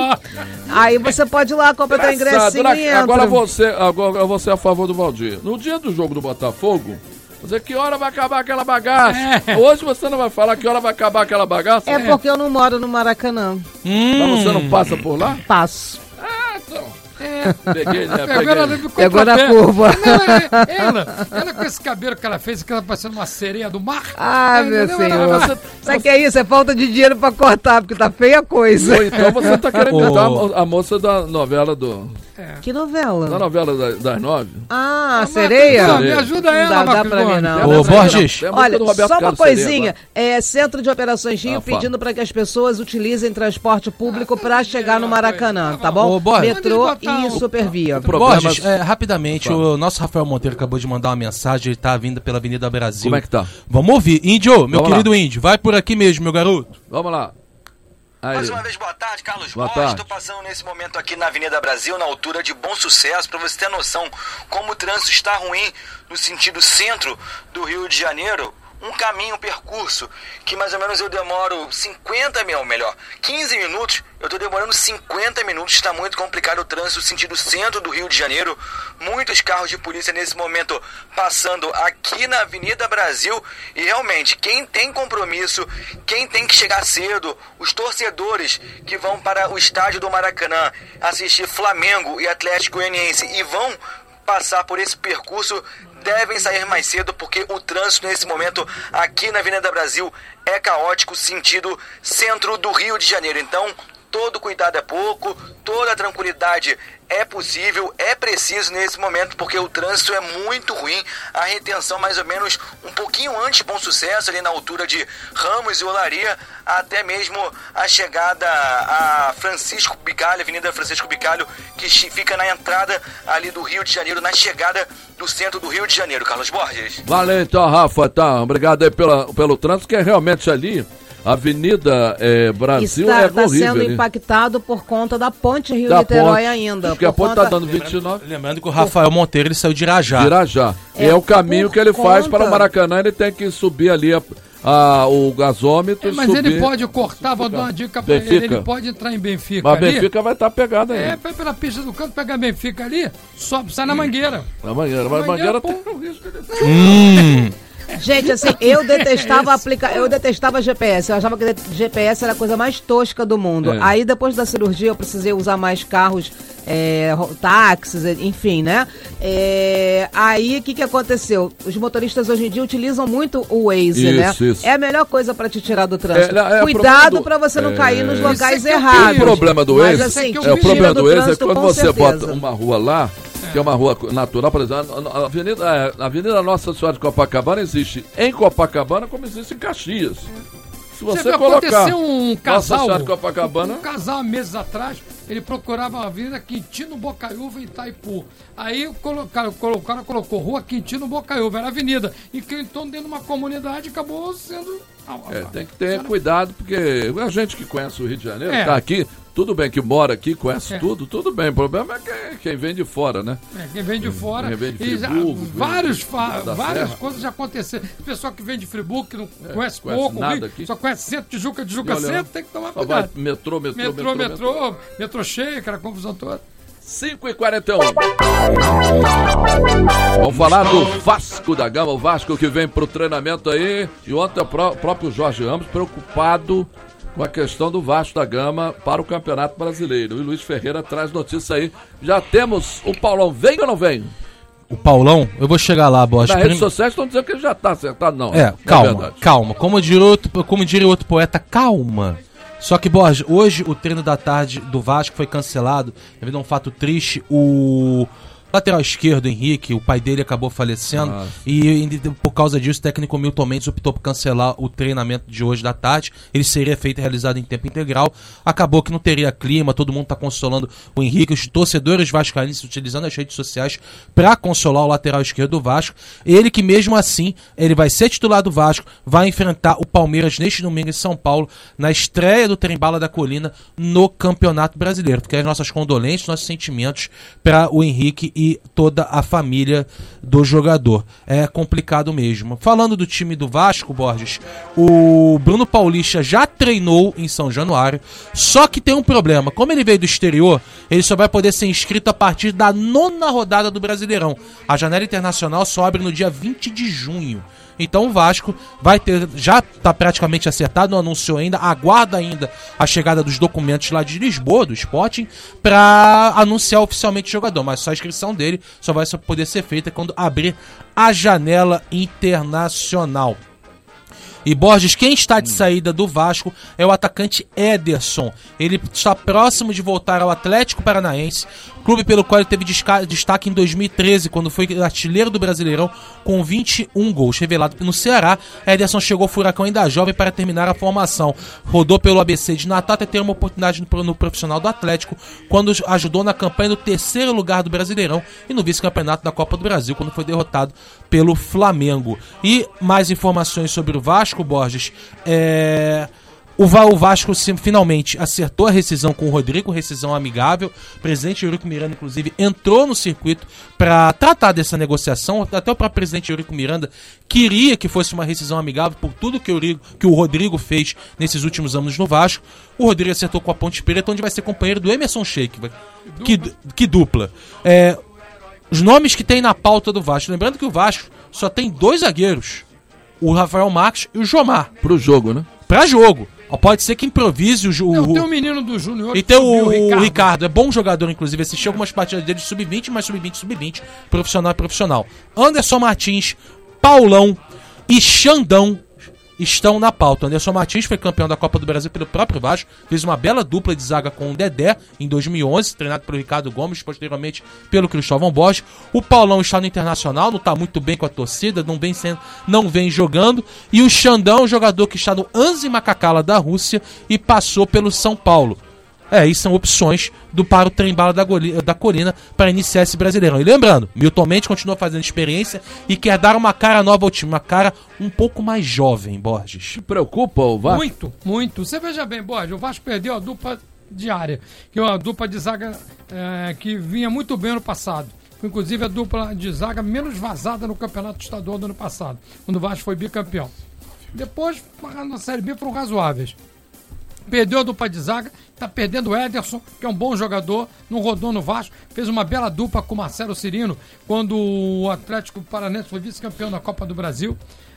Aí você pode ir lá, compra teu ingressinho e entra. Agora eu vou ser a favor do Valdir. No dia do jogo do Botafogo, você que hora vai acabar aquela bagaça? Hoje você não vai falar que hora vai acabar aquela bagaça? É porque eu não moro no Maracanã. Mas você não passa por lá? Passo. É. Peguei, né? Pegou na curva. Ela com esse cabelo que ela fez, que ela parecendo uma sereia do mar. Ah, meu entendeu? senhor. Sabe o que é isso? É falta de dinheiro pra cortar, porque tá feia a coisa. Ou então você tá querendo imitar a moça da novela do... Que novela? Na novela das 9. Ah, Sereia? Me ajuda ela, Não dá pra mim, não. Ô, Borges. Olha, só uma coisinha. Sereia, Centro de Operações Rio pedindo para que as pessoas utilizem transporte público para chegar no Maracanã, tá bom? Ô, Borges. Metrô e Supervia. Borges, rapidamente, o nosso Rafael Monteiro acabou de mandar uma mensagem, ele tá vindo pela Avenida Brasil. Como é que tá? Vamos ouvir. Índio, meu Vamos querido lá. Índio, vai por aqui mesmo, meu garoto. Vamos lá. Aí. Mais uma vez, boa tarde, Carlos Boa Borges. tarde. Estou passando nesse momento aqui na Avenida Brasil, na altura de Bom Sucesso, para você ter noção como o trânsito está ruim no sentido centro do Rio de Janeiro. Um caminho, um percurso, que mais ou menos eu demoro 15 minutos, eu estou demorando 50 minutos, está muito complicado o trânsito no sentido centro do Rio de Janeiro, muitos carros de polícia nesse momento passando aqui na Avenida Brasil, e realmente, quem tem compromisso, quem tem que chegar cedo, os torcedores que vão para o estádio do Maracanã assistir Flamengo e Atlético Goianiense e vão passar por esse percurso, devem sair mais cedo, porque o trânsito nesse momento aqui na Avenida Brasil é caótico, sentido centro do Rio de Janeiro. Então, todo cuidado é pouco, toda tranquilidade é possível, é preciso nesse momento, porque o trânsito é muito ruim. A retenção mais ou menos um pouquinho antes de Bom Sucesso, ali na altura de Ramos e Olaria, até mesmo a chegada a Francisco Bicalho, Avenida Francisco Bicalho, que fica na entrada ali do Rio de Janeiro, na chegada do centro do Rio de Janeiro. Carlos Borges. Valeu então, Rafa, tá? Obrigado aí pelo trânsito, que é realmente ali, Avenida Brasil está horrível. Sendo ali. impactado por conta da ponte Da Rio-Niterói ponte, ainda. porque a ponte tá dando 29. Lembrando que o Rafael Monteiro, ele saiu de Irajá. De Irajá. E é o caminho que ele faz para o Maracanã, ele tem que subir ali o gasômetro. Mas subir. ele pode cortar, vou dar uma dica pra Benfica. ele pode entrar em Benfica Mas ali. Benfica vai estar pegado aí. Vai pela pista do canto, pega Benfica ali, sobe, sai na Mangueira. Na Mangueira, mas Mangueira tem... Gente, assim, eu detestava GPS. Eu achava que GPS era a coisa mais tosca do mundo. É. Aí, depois da cirurgia, eu precisei usar mais carros, táxis, enfim, né? Aí, o que aconteceu? Os motoristas hoje em dia utilizam muito o Waze, né? Isso. É a melhor coisa pra te tirar do trânsito. problema Cuidado pra você não cair nos locais errados. O problema do Mas, Waze assim, o problema do Waze é trânsito, quando com você certeza. bota uma rua lá, que é uma rua natural, por exemplo, a Avenida Nossa Senhora de Copacabana existe em Copacabana como existe em Caxias. Se você colocar aconteceu um Nossa casal, Senhora de Copacabana... um casal meses atrás, ele procurava a Avenida Quintino Bocaiúva em Itaipu. Aí o cara colocou Rua Quintino Bocaiúva, era avenida. E que então dentro de uma comunidade acabou sendo... tem que ter cuidado, porque a gente que conhece o Rio de Janeiro, tá aqui, tudo bem que mora aqui, conhece tudo bem. O problema é quem vem de fora, né? Quem vem de fora. Quem vem de E Friburgo, várias Serra. coisas já aconteceram. O pessoal que vem de Friburgo, que não conhece conhece pouco, nada Rio, aqui. só conhece centro, Tijuca Olha, centro, tem que tomar só cuidado. vai Metrô cheio, aquela confusão toda. 5h41. Vamos falar do Vasco da Gama, o Vasco que vem pro treinamento aí. E ontem o próprio Jorge Ramos preocupado com a questão do Vasco da Gama para o Campeonato Brasileiro. E o Luiz Ferreira traz notícia aí. Já temos o Paulão, vem ou não vem? O Paulão, eu vou chegar lá, Borges. Nas redes sociais estão dizendo que ele já tá acertado, não. Calma. Como diria outro poeta, calma. Só que, Borges, hoje o treino da tarde do Vasco foi cancelado devido a um fato triste. O lateral esquerdo, Henrique, o pai dele acabou falecendo e por causa disso o técnico Milton Mendes optou por cancelar o treinamento de hoje da tarde. Ele seria feito e realizado em tempo integral. Acabou que não teria clima, todo mundo está consolando o Henrique, os torcedores vascaínos utilizando as redes sociais para consolar o lateral esquerdo do Vasco. Ele que mesmo assim, ele vai ser titular do Vasco, vai enfrentar o Palmeiras neste domingo em São Paulo, na estreia do Trem-Bala da Colina no Campeonato Brasileiro. Porque as nossas condolências, nossos sentimentos para o Henrique e toda a família do jogador. É complicado mesmo. Falando do time do Vasco, Borges, o Bruno Paulista já treinou em São Januário, só que tem um problema. Como ele veio do exterior, ele só vai poder ser inscrito a partir da 9ª rodada do Brasileirão. A janela internacional só abre no dia 20 de junho. Então o Vasco vai ter, já está praticamente acertado, não anunciou ainda, aguarda ainda a chegada dos documentos lá de Lisboa, do Sporting, para anunciar oficialmente o jogador. Mas só a inscrição dele só vai poder ser feita quando abrir a janela internacional. E Borges, quem está de saída do Vasco é o atacante Ederson. Ele está próximo de voltar ao Atlético Paranaense, clube pelo qual ele teve destaque em 2013, quando foi artilheiro do Brasileirão com 21 gols. Revelado no Ceará, Ederson chegou ao Furacão ainda jovem para terminar a formação. Rodou pelo ABC de Natal até ter uma oportunidade no profissional do Atlético, quando ajudou na campanha do terceiro lugar do Brasileirão e no vice-campeonato da Copa do Brasil, quando foi derrotado pelo Flamengo. E mais informações sobre o Vasco, Borges. O Vasco finalmente acertou a rescisão com o Rodrigo, rescisão amigável. O presidente Eurico Miranda, inclusive, entrou no circuito para tratar dessa negociação. Até o próprio presidente Eurico Miranda queria que fosse uma rescisão amigável por tudo que o Rodrigo fez nesses últimos anos no Vasco. O Rodrigo acertou com a Ponte Preta, onde vai ser companheiro do Emerson Sheik. Que dupla. Os nomes que tem na pauta do Vasco. Lembrando que o Vasco só tem 2 zagueiros. O Rafael Marques e o Jomar. Pro jogo, né? Pra jogo. Pode ser que improvise o jogo. Tem o menino do Júnior. E tem o Ricardo. É bom jogador, inclusive. Assisti algumas partidas dele de sub-20, mas sub-20. Profissional. Anderson Martins, Paulão e Xandão estão na pauta. Anderson Martins foi campeão da Copa do Brasil pelo próprio Vasco, fez uma bela dupla de zaga com o Dedé em 2011, treinado pelo Ricardo Gomes, posteriormente pelo Cristóvão Borges. O Paulão está no Internacional, não está muito bem com a torcida, não vem jogando. E o Xandão, jogador que está no Anzi Macacala da Rússia e passou pelo São Paulo. E são opções para o Trem-Bala da Colina para iniciar esse Brasileirão. E lembrando, Milton Mendes continua fazendo experiência e quer dar uma cara nova ao time, uma cara um pouco mais jovem, Borges. Te preocupa o Vasco? Muito, muito. Você veja bem, Borges, o Vasco perdeu a dupla diária, que é uma dupla de zaga que vinha muito bem no passado. Foi inclusive a dupla de zaga menos vazada no Campeonato Estadual do ano passado, quando o Vasco foi bicampeão. Depois, na Série B foram razoáveis. Perdeu a dupla de zaga, tá perdendo o Ederson, que é um bom jogador, não rodou no Vasco, fez uma bela dupla com o Marcelo Cirino, quando o Atlético Paranaense foi vice-campeão na Copa do Brasil.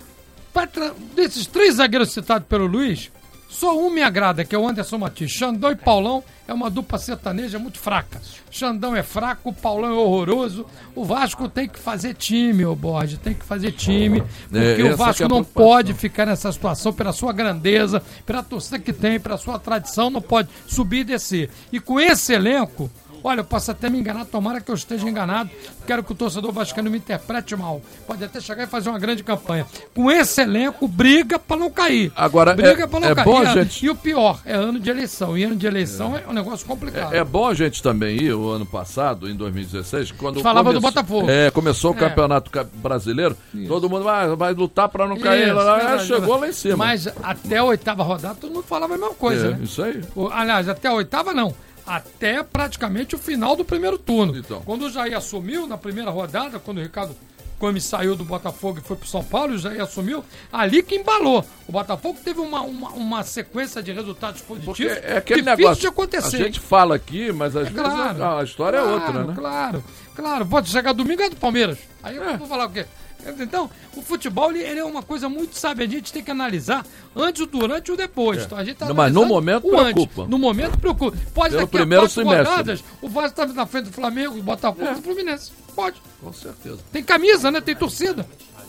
Desses 3 zagueiros citados pelo Luiz, só um me agrada, que é o Anderson Martins. Xandão e Paulão é uma dupla sertaneja muito fraca. Xandão é fraco, o Paulão é horroroso. O Vasco tem que fazer time, ô Borges, tem que fazer time. Porque o Vasco não pode ficar nessa situação pela sua grandeza, pela torcida que tem, pela sua tradição, não pode subir e descer. E com esse elenco, olha, eu posso até me enganar, tomara que eu esteja enganado, quero que o torcedor vascaíno me interprete mal. Pode até chegar e fazer uma grande campanha. Com esse elenco, briga pra não cair. Agora, briga pra não cair. Bom, gente... E o pior, é ano de eleição. E ano de eleição é um negócio complicado. É bom a gente também ir, o ano passado, em 2016, quando falava do Botafogo. Começou o Campeonato Brasileiro, todo mundo vai lutar pra não cair. Chegou lá em cima. Mas até a 8ª rodada, todo mundo falava a mesma coisa. Né? Isso aí. Aliás, até a 8ª não. Até praticamente o final do primeiro turno. Então. Quando o Jair assumiu na primeira rodada, quando o Ricardo Gomes saiu do Botafogo e foi pro São Paulo, o Jair assumiu, ali que embalou. O Botafogo teve uma sequência de resultados positivos. É aquele difícil negócio de acontecer. A gente fala aqui, mas às vezes a história é outra, né? Claro. Pode chegar domingo é do Palmeiras. Aí eu vou falar o quê? Então, o futebol ele é uma coisa muito sábia. A gente tem que analisar antes, o durante e o depois. Então, a gente tá mas no momento preocupa. Antes. No momento preocupa. Pode daqui a 4 rodadas, o Vasco tá na frente do Flamengo, do Botafogo e do Fluminense. Pode. Com certeza. Tem camisa, né? Tem torcida.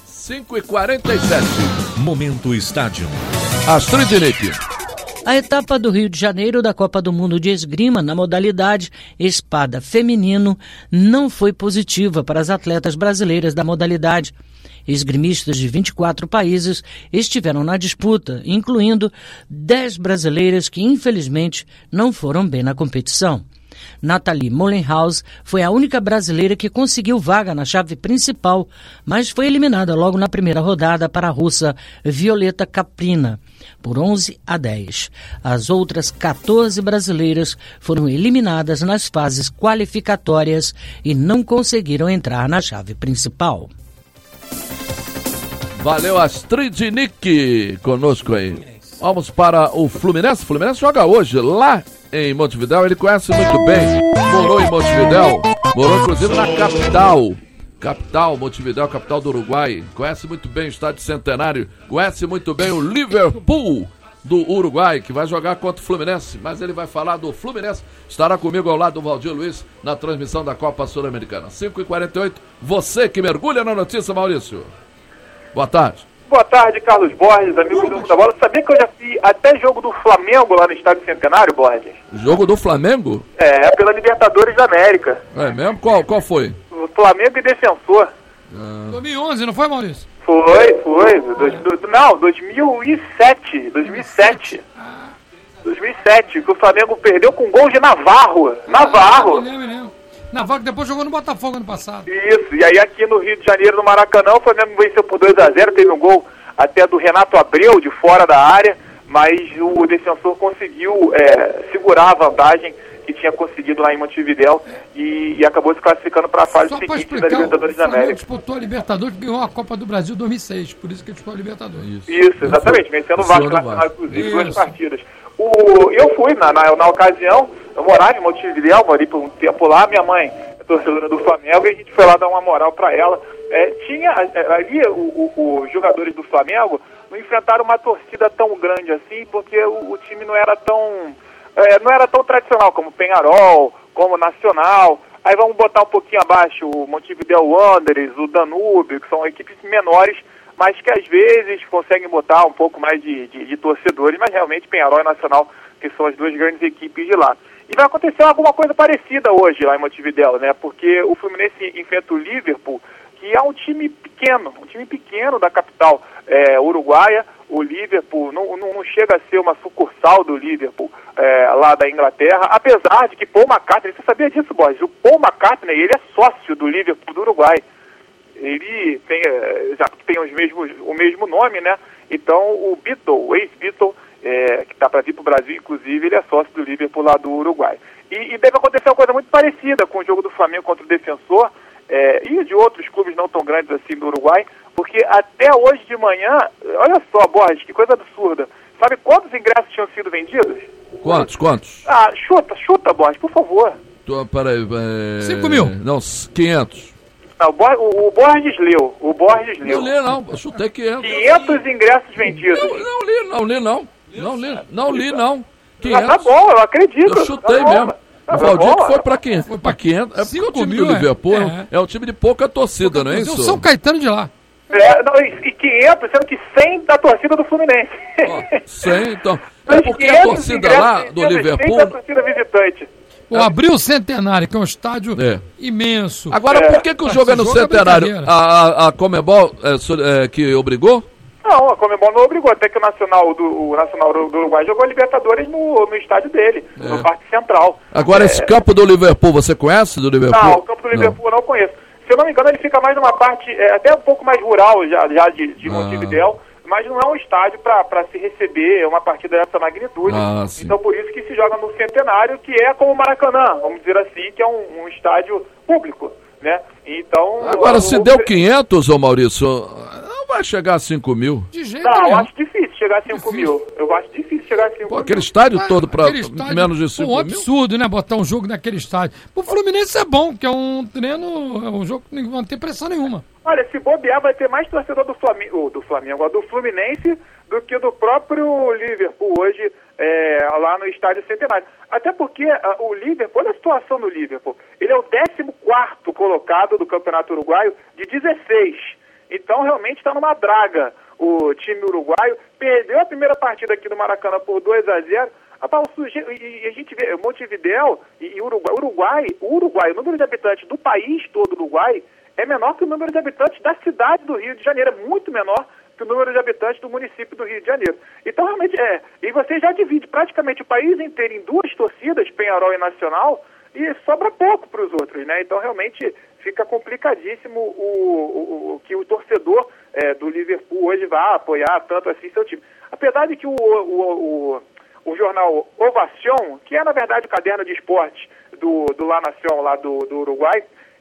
5h47. Momento Estádio. Astrid Nick. A etapa do Rio de Janeiro da Copa do Mundo de Esgrima na modalidade espada feminino não foi positiva para as atletas brasileiras da modalidade. Esgrimistas de 24 países estiveram na disputa, incluindo 10 brasileiras que infelizmente não foram bem na competição. Nathalie Mollenhaus foi a única brasileira que conseguiu vaga na chave principal, mas foi eliminada logo na primeira rodada para a russa Violeta Kaprina, por 11-10. As outras 14 brasileiras foram eliminadas nas fases qualificatórias e não conseguiram entrar na chave principal. Valeu, Astrid Nick, conosco aí. Vamos para o Fluminense. O Fluminense joga hoje lá em Montevidéu. Ele conhece muito bem. Morou em Montevidéu. Morou inclusive na capital, Montevidéu, capital do Uruguai. Conhece muito bem o estádio Centenário. Conhece muito bem o Liverpool do Uruguai, que vai jogar contra o Fluminense. Mas ele vai falar do Fluminense. Estará comigo ao lado do Valdir Luiz na transmissão da Copa Sul-Americana. 5h48. Você que mergulha na notícia, Maurício. Boa tarde. Boa tarde, Carlos Borges, amigo do Mundo da Bola. Sabia que eu já fiz até jogo do Flamengo lá no Estádio Centenário, Borges? Jogo do Flamengo? É, pela Libertadores da América. É mesmo? Qual foi? O Flamengo e Defensor. 2011, não foi, Maurício? Foi. 2007. 2007, que o Flamengo perdeu com gol de Navarro. Me lembro. Navarro que depois jogou no Botafogo ano passado. Isso, e aí aqui no Rio de Janeiro, no Maracanã, o Flamengo venceu por 2-0, teve um gol até do Renato Abreu, de fora da área, mas o Defensor conseguiu segurar a vantagem que tinha conseguido lá em Montevidéu e acabou se classificando para a fase seguinte da Libertadores da América. Ele disputou a Libertadores e ganhou a Copa do Brasil em 2006, por isso que ele disputou a Libertadores. Isso, exatamente, vencendo o Vasco Nacional, inclusive, 2 partidas. Eu fui, na ocasião, eu morava em Montevidéu, morei por um tempo lá, minha mãe é torcedora do Flamengo, e a gente foi lá dar uma moral para ela. Tinha ali os jogadores do Flamengo não enfrentaram uma torcida tão grande assim, porque o time não era tão tradicional como Peñarol, como Nacional. Aí vamos botar um pouquinho abaixo o Montevidéu Wanderers, o Danúbio, que são equipes menores, mas que às vezes conseguem botar um pouco mais de torcedores, mas realmente Peñarol e Nacional, que são as 2 grandes equipes de lá. E vai acontecer alguma coisa parecida hoje lá em Montevidéu, né? Porque o Fluminense enfrenta o Liverpool, que é um time pequeno da capital uruguaia. O Liverpool não chega a ser uma sucursal do Liverpool lá da Inglaterra, apesar de que Paul McCartney, você sabia disso, Borges? O Paul McCartney, ele é sócio do Liverpool do Uruguai. Ele tem, já que tem o mesmo nome, né? Então o Beatle, o ex-Beatle, que está para vir para o Brasil, inclusive, ele é sócio do Liverpool lá do Uruguai. E deve acontecer uma coisa muito parecida com o jogo do Flamengo contra o Defensor e de outros clubes não tão grandes assim do Uruguai, porque até hoje de manhã, olha só, Borges, que coisa absurda. Sabe quantos ingressos tinham sido vendidos? Quantos? Ah, chuta, Borges, por favor. Peraí, 5 mil. Não, 500. Não, o Borges leu. Não li, não. Eu chutei 500. 500 ingressos vendidos. Não li, não. 500. Tá bom, eu acredito. Eu chutei mesmo. O Valdir que foi pra 500. Foi pra 500. É porque o time do Liverpool é um time de pouca torcida, não é isso? O São Caetano de lá. E 500, sendo que 100 da torcida do Fluminense. 100, então. É porque a torcida lá do Liverpool... 100 da torcida visitante. Abriu o Centenário, que é um estádio imenso. Agora, por que o jogo é no Centenário? A Conmebol que obrigou? Não, a Conmebol não obrigou, até que o Nacional do Uruguai jogou a Libertadores no estádio dele, no Parque Central. Agora, esse campo do Liverpool, você conhece do Liverpool? Não, o campo do Liverpool eu não conheço. Se eu não me engano, ele fica mais numa parte, até um pouco mais rural já de Montevidéu, mas não é um estádio para se receber uma partida dessa magnitude. Então, por isso que se joga no Centenário, que é como o Maracanã, vamos dizer assim, que é um estádio público, né? Então... Agora, se deu 500, ô Maurício, não vai chegar a 5 mil. Não, eu acho difícil chegar a 5 mil. Eu acho difícil chegar a 5 mil. Aquele estádio todo para menos de 5 mil? Um absurdo, né? Botar um jogo naquele estádio. O Fluminense é bom, que é um treino, é um jogo que não tem pressão nenhuma. Olha, se bobear, vai ter mais torcedor do Fluminense do que do próprio Liverpool hoje lá no Estádio Centenário. Até porque o Liverpool, olha a situação do Liverpool, ele é o 14º colocado do Campeonato Uruguaio de 16. Então, realmente está numa draga o time uruguaio. Perdeu a primeira partida aqui no Maracanã por 2-0. E a gente vê Montevidéu e Uruguai, o número de habitantes do país todo Uruguai é menor que o número de habitantes da cidade do Rio de Janeiro, é muito menor que o número de habitantes do município do Rio de Janeiro. Então, realmente, e você já divide praticamente o país inteiro em 2 torcidas, Peñarol e Nacional, e sobra pouco para os outros, né? Então, realmente, fica complicadíssimo o que o torcedor do Liverpool hoje vai apoiar tanto assim seu time. Apesar de que o jornal Ovación, que é, na verdade, o caderno de esportes do La Nación, lá do Uruguai,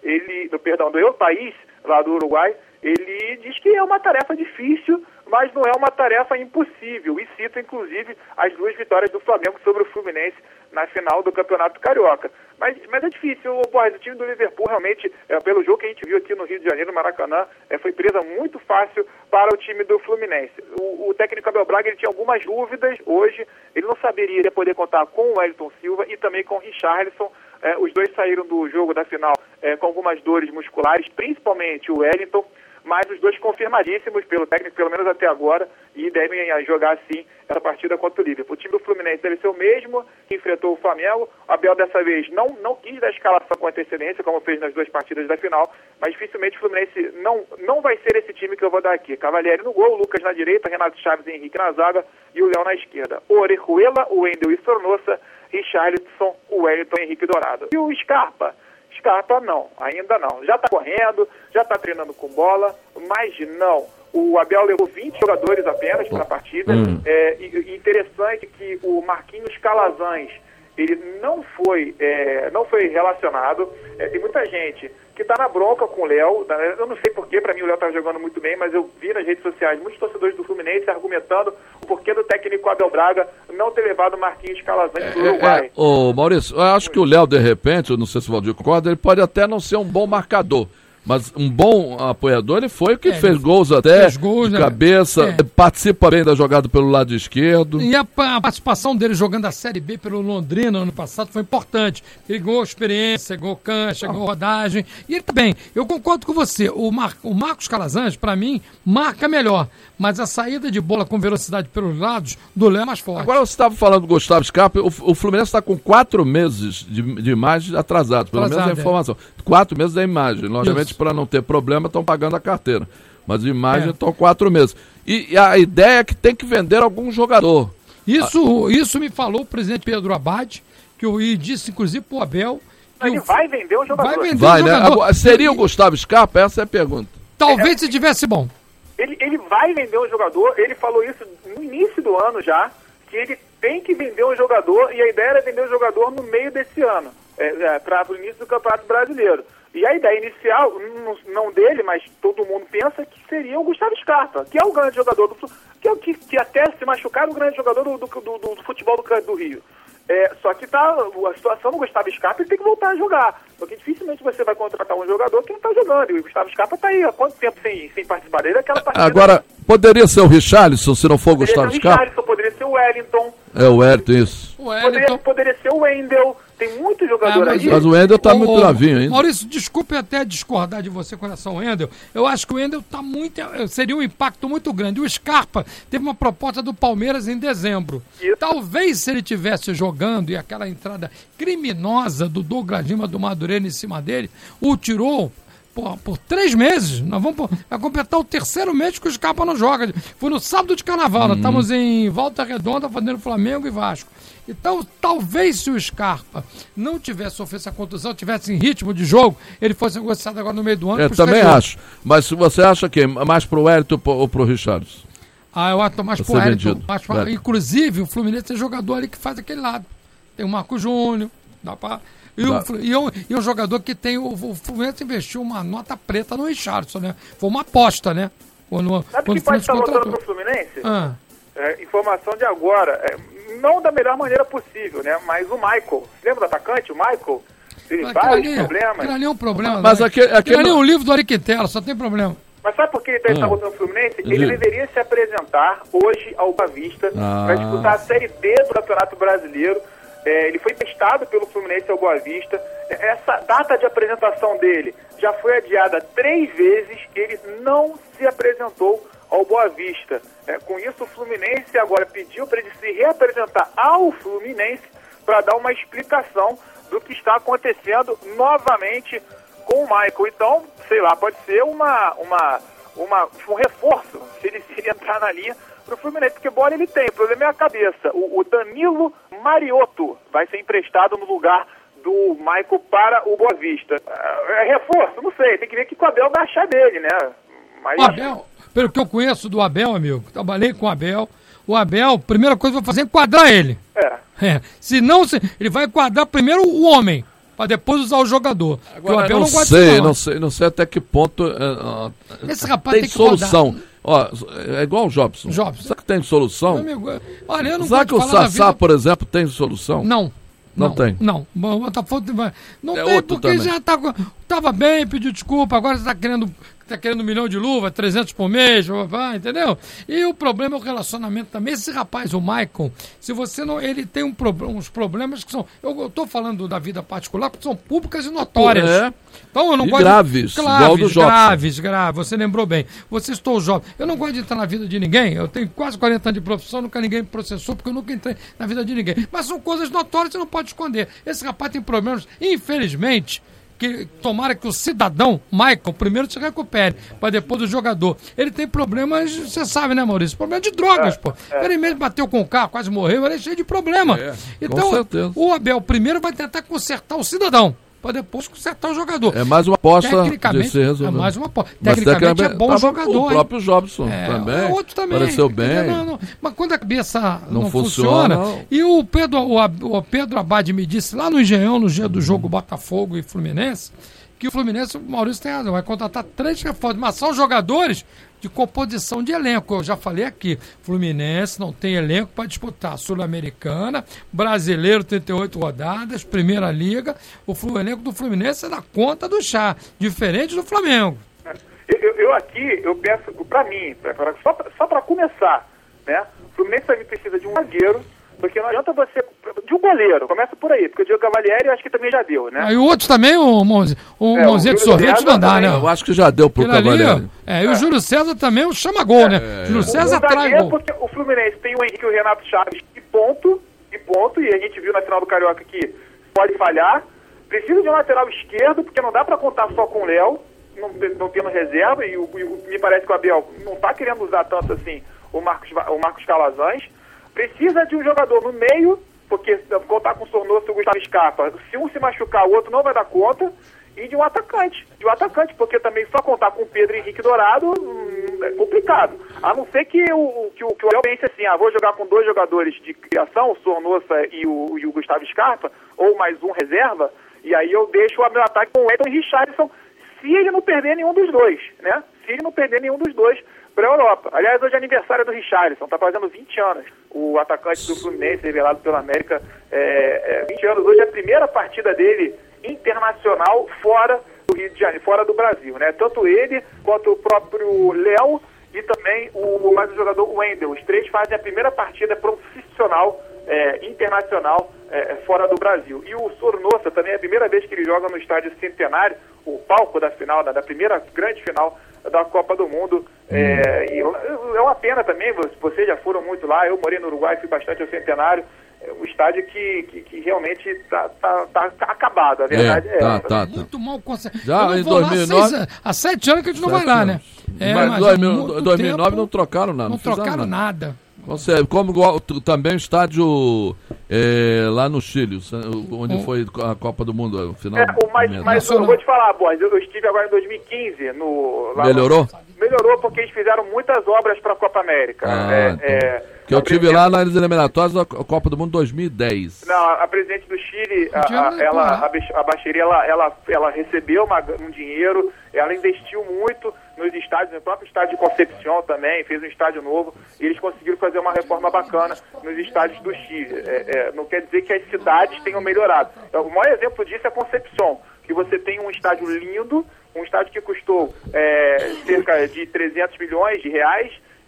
do El País, lá do Uruguai, ele diz que é uma tarefa difícil, mas não é uma tarefa impossível, e cita, inclusive, as 2 vitórias do Flamengo sobre o Fluminense na final do Campeonato Carioca. Mas é difícil, o time do Liverpool realmente, pelo jogo que a gente viu aqui no Rio de Janeiro, no Maracanã, foi presa muito fácil para o time do Fluminense. O técnico Abel Braga, ele tinha algumas dúvidas hoje, ele não saberia poder contar com o Wellington Silva e também com o Richarlison. Os dois saíram do jogo da final com algumas dores musculares, principalmente o Wellington. mas os dois confirmadíssimos pelo técnico, pelo menos até agora, e devem jogar sim essa partida contra o Liverpool. O time do Fluminense deve ser o mesmo que enfrentou o Flamengo. O Abel dessa vez não quis dar escalação com antecedência, como fez nas duas partidas da final, mas dificilmente o Fluminense não vai ser esse time que eu vou dar aqui. Cavalieri no gol, Lucas na direita, Renato Chaves e Henrique na zaga e o Léo na esquerda. Orejuela, o Wendel e Sornosa, Richarlison, o Wellington e Henrique Dourado. E o Scarpa? Scarpa não, ainda não. Já está correndo, já está treinando com bola, mas não. O Abel levou 20 jogadores apenas para a partida. E interessante que o Marquinhos Calazans, ele não foi relacionado. Tem muita gente que está na bronca com o Léo. Eu não sei porquê, para mim o Léo estava jogando muito bem, mas eu vi nas redes sociais muitos torcedores do Fluminense argumentando o porquê do técnico Abel Braga não ter levado o Marquinhos Calazans do Uruguai. Ô Maurício, eu acho que o Léo, de repente, eu não sei se o Valdir concorda, ele pode até não ser um bom marcador. Mas um bom apoiador ele foi, o que fez gols até, de cabeça, participa bem da jogada pelo lado esquerdo. E a participação dele jogando a Série B pelo Londrina ano passado foi importante. Ele ganhou experiência, ganhou cancha, ganhou rodagem. E ele também, eu concordo com você, o Marcos Calazans, para mim, marca melhor. Mas a saída de bola com velocidade pelos lados do Léo é mais forte. Agora você estava falando do Gustavo Scarpa, o Fluminense está com 4 meses de imagem atrasados, pelo menos a informação. 4 meses da imagem, logicamente para não ter problema estão pagando a carteira, mas de imagem estão 4 meses. E a ideia é que tem que vender algum jogador. Isso me falou o presidente Pedro Abad, que eu disse inclusive pro Abel. Ele vai vender um jogador. Vai, né? Agora, seria o Gustavo Scarpa? Essa é a pergunta. Talvez se tivesse bom. Ele vai vender um jogador, ele falou isso no início do ano já, que ele tem que vender um jogador, e a ideia era vender um jogador no meio desse ano, para o início do Campeonato Brasileiro. E a ideia inicial, não dele, mas todo mundo pensa que seria o Gustavo Scarpa, que é o grande jogador do que até se machucar o grande jogador do futebol do Rio. Só que a situação do Gustavo Scarpa, ele tem que voltar a jogar. Porque dificilmente você vai contratar um jogador que não está jogando. E o Gustavo Scarpa está aí há quanto tempo sem participar dele daquela partida. Agora, poderia ser o Richarlison, se não for o Gustavo Scarpa? Poderia ser o Wellington. O Wellington, isso. Poderia ser o Wendel. Tem muito jogador aí. Mas o Wendel está muito novinho ainda. Maurício, desculpe até discordar de você com relação ao Wendel. Eu acho que o Wendel seria um impacto muito grande. O Scarpa teve uma proposta do Palmeiras em dezembro. Isso. Talvez se ele estivesse jogando e aquela entrada criminosa do Douglas Lima do Madureira em cima dele, o tirou por 3 meses. Nós vamos completar o 3º mês que o Scarpa não joga. Foi no sábado de carnaval. Nós estamos em Volta Redonda fazendo Flamengo e Vasco. Então, talvez se o Scarpa não tivesse sofrido essa contusão, tivesse em ritmo de jogo, ele fosse negociado agora no meio do ano. Eu também acho. Mas se você acha que mais pro Wellington ou pro Richarlison? Eu acho mais pro Wellington. Inclusive, o Fluminense é jogador ali que faz aquele lado. Tem o Marco Júnior, e um jogador que tem. O Fluminense investiu uma nota preta no Richarlison, né? Foi uma aposta, né? Sabe o que pode estar voltando pro Fluminense? Informação de agora. Não da melhor maneira possível, né? Mas o Michael, lembra do atacante, o Michael? Teve vários problemas. Aquele ali é um problema. Mas aquele ali é um livro do Ari Quintela, só tem problema. Mas sabe por que ele está voltando pro Fluminense? Ele deveria se apresentar hoje ao Boa Vista para disputar a Série B do Campeonato Brasileiro. Ele foi testado pelo Fluminense ao Boa Vista. Essa data de apresentação dele já foi adiada 3 vezes. Ele não se apresentou ao Boa Vista. Com isso, o Fluminense agora pediu para ele se reapresentar ao Fluminense para dar uma explicação do que está acontecendo novamente com o Michael. Então, sei lá, pode ser um reforço se ele entrar na linha para o Fluminense, porque bola ele tem, o problema é a cabeça. O Danilo Mariotto vai ser emprestado no lugar do Michael para o Boa Vista. Reforço? Não sei, tem que ver o que o Abel vai achar dele, né? Mas... O Abel, pelo que eu conheço do Abel, amigo, trabalhei com o Abel, a primeira coisa que eu vou fazer é enquadrar ele. Senão, ele vai enquadrar primeiro o homem, para depois usar o jogador. Agora, o Abel não sei até que ponto esse rapaz tem solução. É igual o Jobson. Será que tem solução? Amigo, olha, eu não Será que o Sassá, por exemplo, tem solução? Não. Não tem. Não. O Botafogo não tem, porque também. Já tá. tava bem, pediu desculpa, agora você tá querendo 1 milhão de luva, 300 por mês, entendeu? E o problema é o relacionamento também. Esse rapaz, o Michael, se você não... Ele tem uns problemas que são... Eu tô falando da vida particular porque são públicas e notórias. Então eu não gosto graves, igual do graves, você lembrou bem. Você estou jovem. Eu não gosto de entrar na vida de ninguém. Eu tenho quase 40 anos de profissão, nunca ninguém me processou porque eu nunca entrei na vida de ninguém. Mas são coisas notórias que você não pode esconder. Esse rapaz tem problemas, infelizmente... que tomara que o cidadão, Michael, primeiro se recupere, para depois do jogador. Ele tem problemas, você sabe, né, Maurício? Problema de drogas, pô. Ele mesmo bateu com o carro, quase morreu, ele é cheio de problema. Então, o Abel primeiro vai tentar consertar o cidadão, para depois consertar o jogador. É mais uma aposta tecnicamente, de ser resolvido. É mais uma aposta. Tecnicamente é bom jogador. O próprio Jobson também. Outro também. Pareceu bem. Mas quando a cabeça não funciona. Não. E o Pedro Abad me disse lá no Engenhão, no dia do jogo Botafogo e Fluminense, que o Fluminense, o Maurício tem razão, vai contratar 3 reforços, mas são jogadores de composição de elenco. Eu já falei aqui, Fluminense não tem elenco para disputar Sul-Americana, Brasileiro 38 rodadas, Primeira Liga. O elenco do Fluminense é da conta do chá, diferente do Flamengo. Eu penso, para mim, só para começar, né? O Fluminense também precisa de um zagueiro, porque não adianta você... De um goleiro, começa por aí, porque o Diego Cavalieri acho que também já deu, né? E o outro também, o mãozinha de sorvete não dá, né? Eu acho que já deu pro Cavalieri. E o Júlio César também chama gol, né? Júlio César traz gol. Porque o Fluminense tem o Henrique e o Renato Chaves e ponto, e a gente viu na final do Carioca que pode falhar. Precisa de um lateral esquerdo, porque não dá para contar só com o Léo, não tendo reserva, e me parece que o Abel não tá querendo usar tanto assim o Marcos Calazans. Precisa de um jogador no meio, porque contar com o Sornoso e o Gustavo Scarpa, se um se machucar, o outro não vai dar conta, e de um atacante, porque também só contar com o Pedro Henrique Dourado é complicado. A não ser que o Abel pense assim, vou jogar com 2 jogadores de criação, o Sornosa e o Gustavo Scarpa, ou mais um reserva, e aí eu deixo o meu ataque com o Wellington e Richarlison, se ele não perder nenhum dos dois, né? Se ele não perder nenhum dos dois para a Europa. Aliás, hoje é aniversário do Richarlison, está fazendo 20 anos. O atacante do Fluminense, revelado pela América, 20 anos. Hoje é a primeira partida dele internacional fora do Rio de Janeiro, fora do Brasil, né? Tanto ele quanto o próprio Léo e também o jogador Wendel. Os 3 fazem a primeira partida profissional internacional fora do Brasil. E o Sornosa também é a primeira vez que ele joga no Estádio Centenário, o palco da final, da primeira grande final da Copa do Mundo. E é uma pena também, vocês já foram muito lá, eu morei no Uruguai, fui bastante ao Centenário, um estádio que realmente está acabado, a verdade é essa. Tá. Muito mal consertado. Já em 2009... Há 7 anos que a gente não vai lá, né? Mas em 2009 não trocaram nada. Não trocaram nada. Como também o estádio lá no Chile, onde foi a Copa do Mundo, o final. Mas eu vou te falar, Borges, eu estive agora em 2015 Melhorou? Melhorou porque eles fizeram muitas obras para a Copa América. Que eu tive lá nas eliminatórias da Copa do Mundo 2010. Não, a presidente do Chile, a Bachelet, ela recebeu um dinheiro, ela investiu muito nos estádios, no próprio estádio de Concepción também, fez um estádio novo, e eles conseguiram fazer uma reforma bacana nos estádios do Chile. Não quer dizer que as cidades tenham melhorado. O maior exemplo disso é Concepción, que você tem um estádio lindo, um estádio que custou cerca de 300 milhões de reais,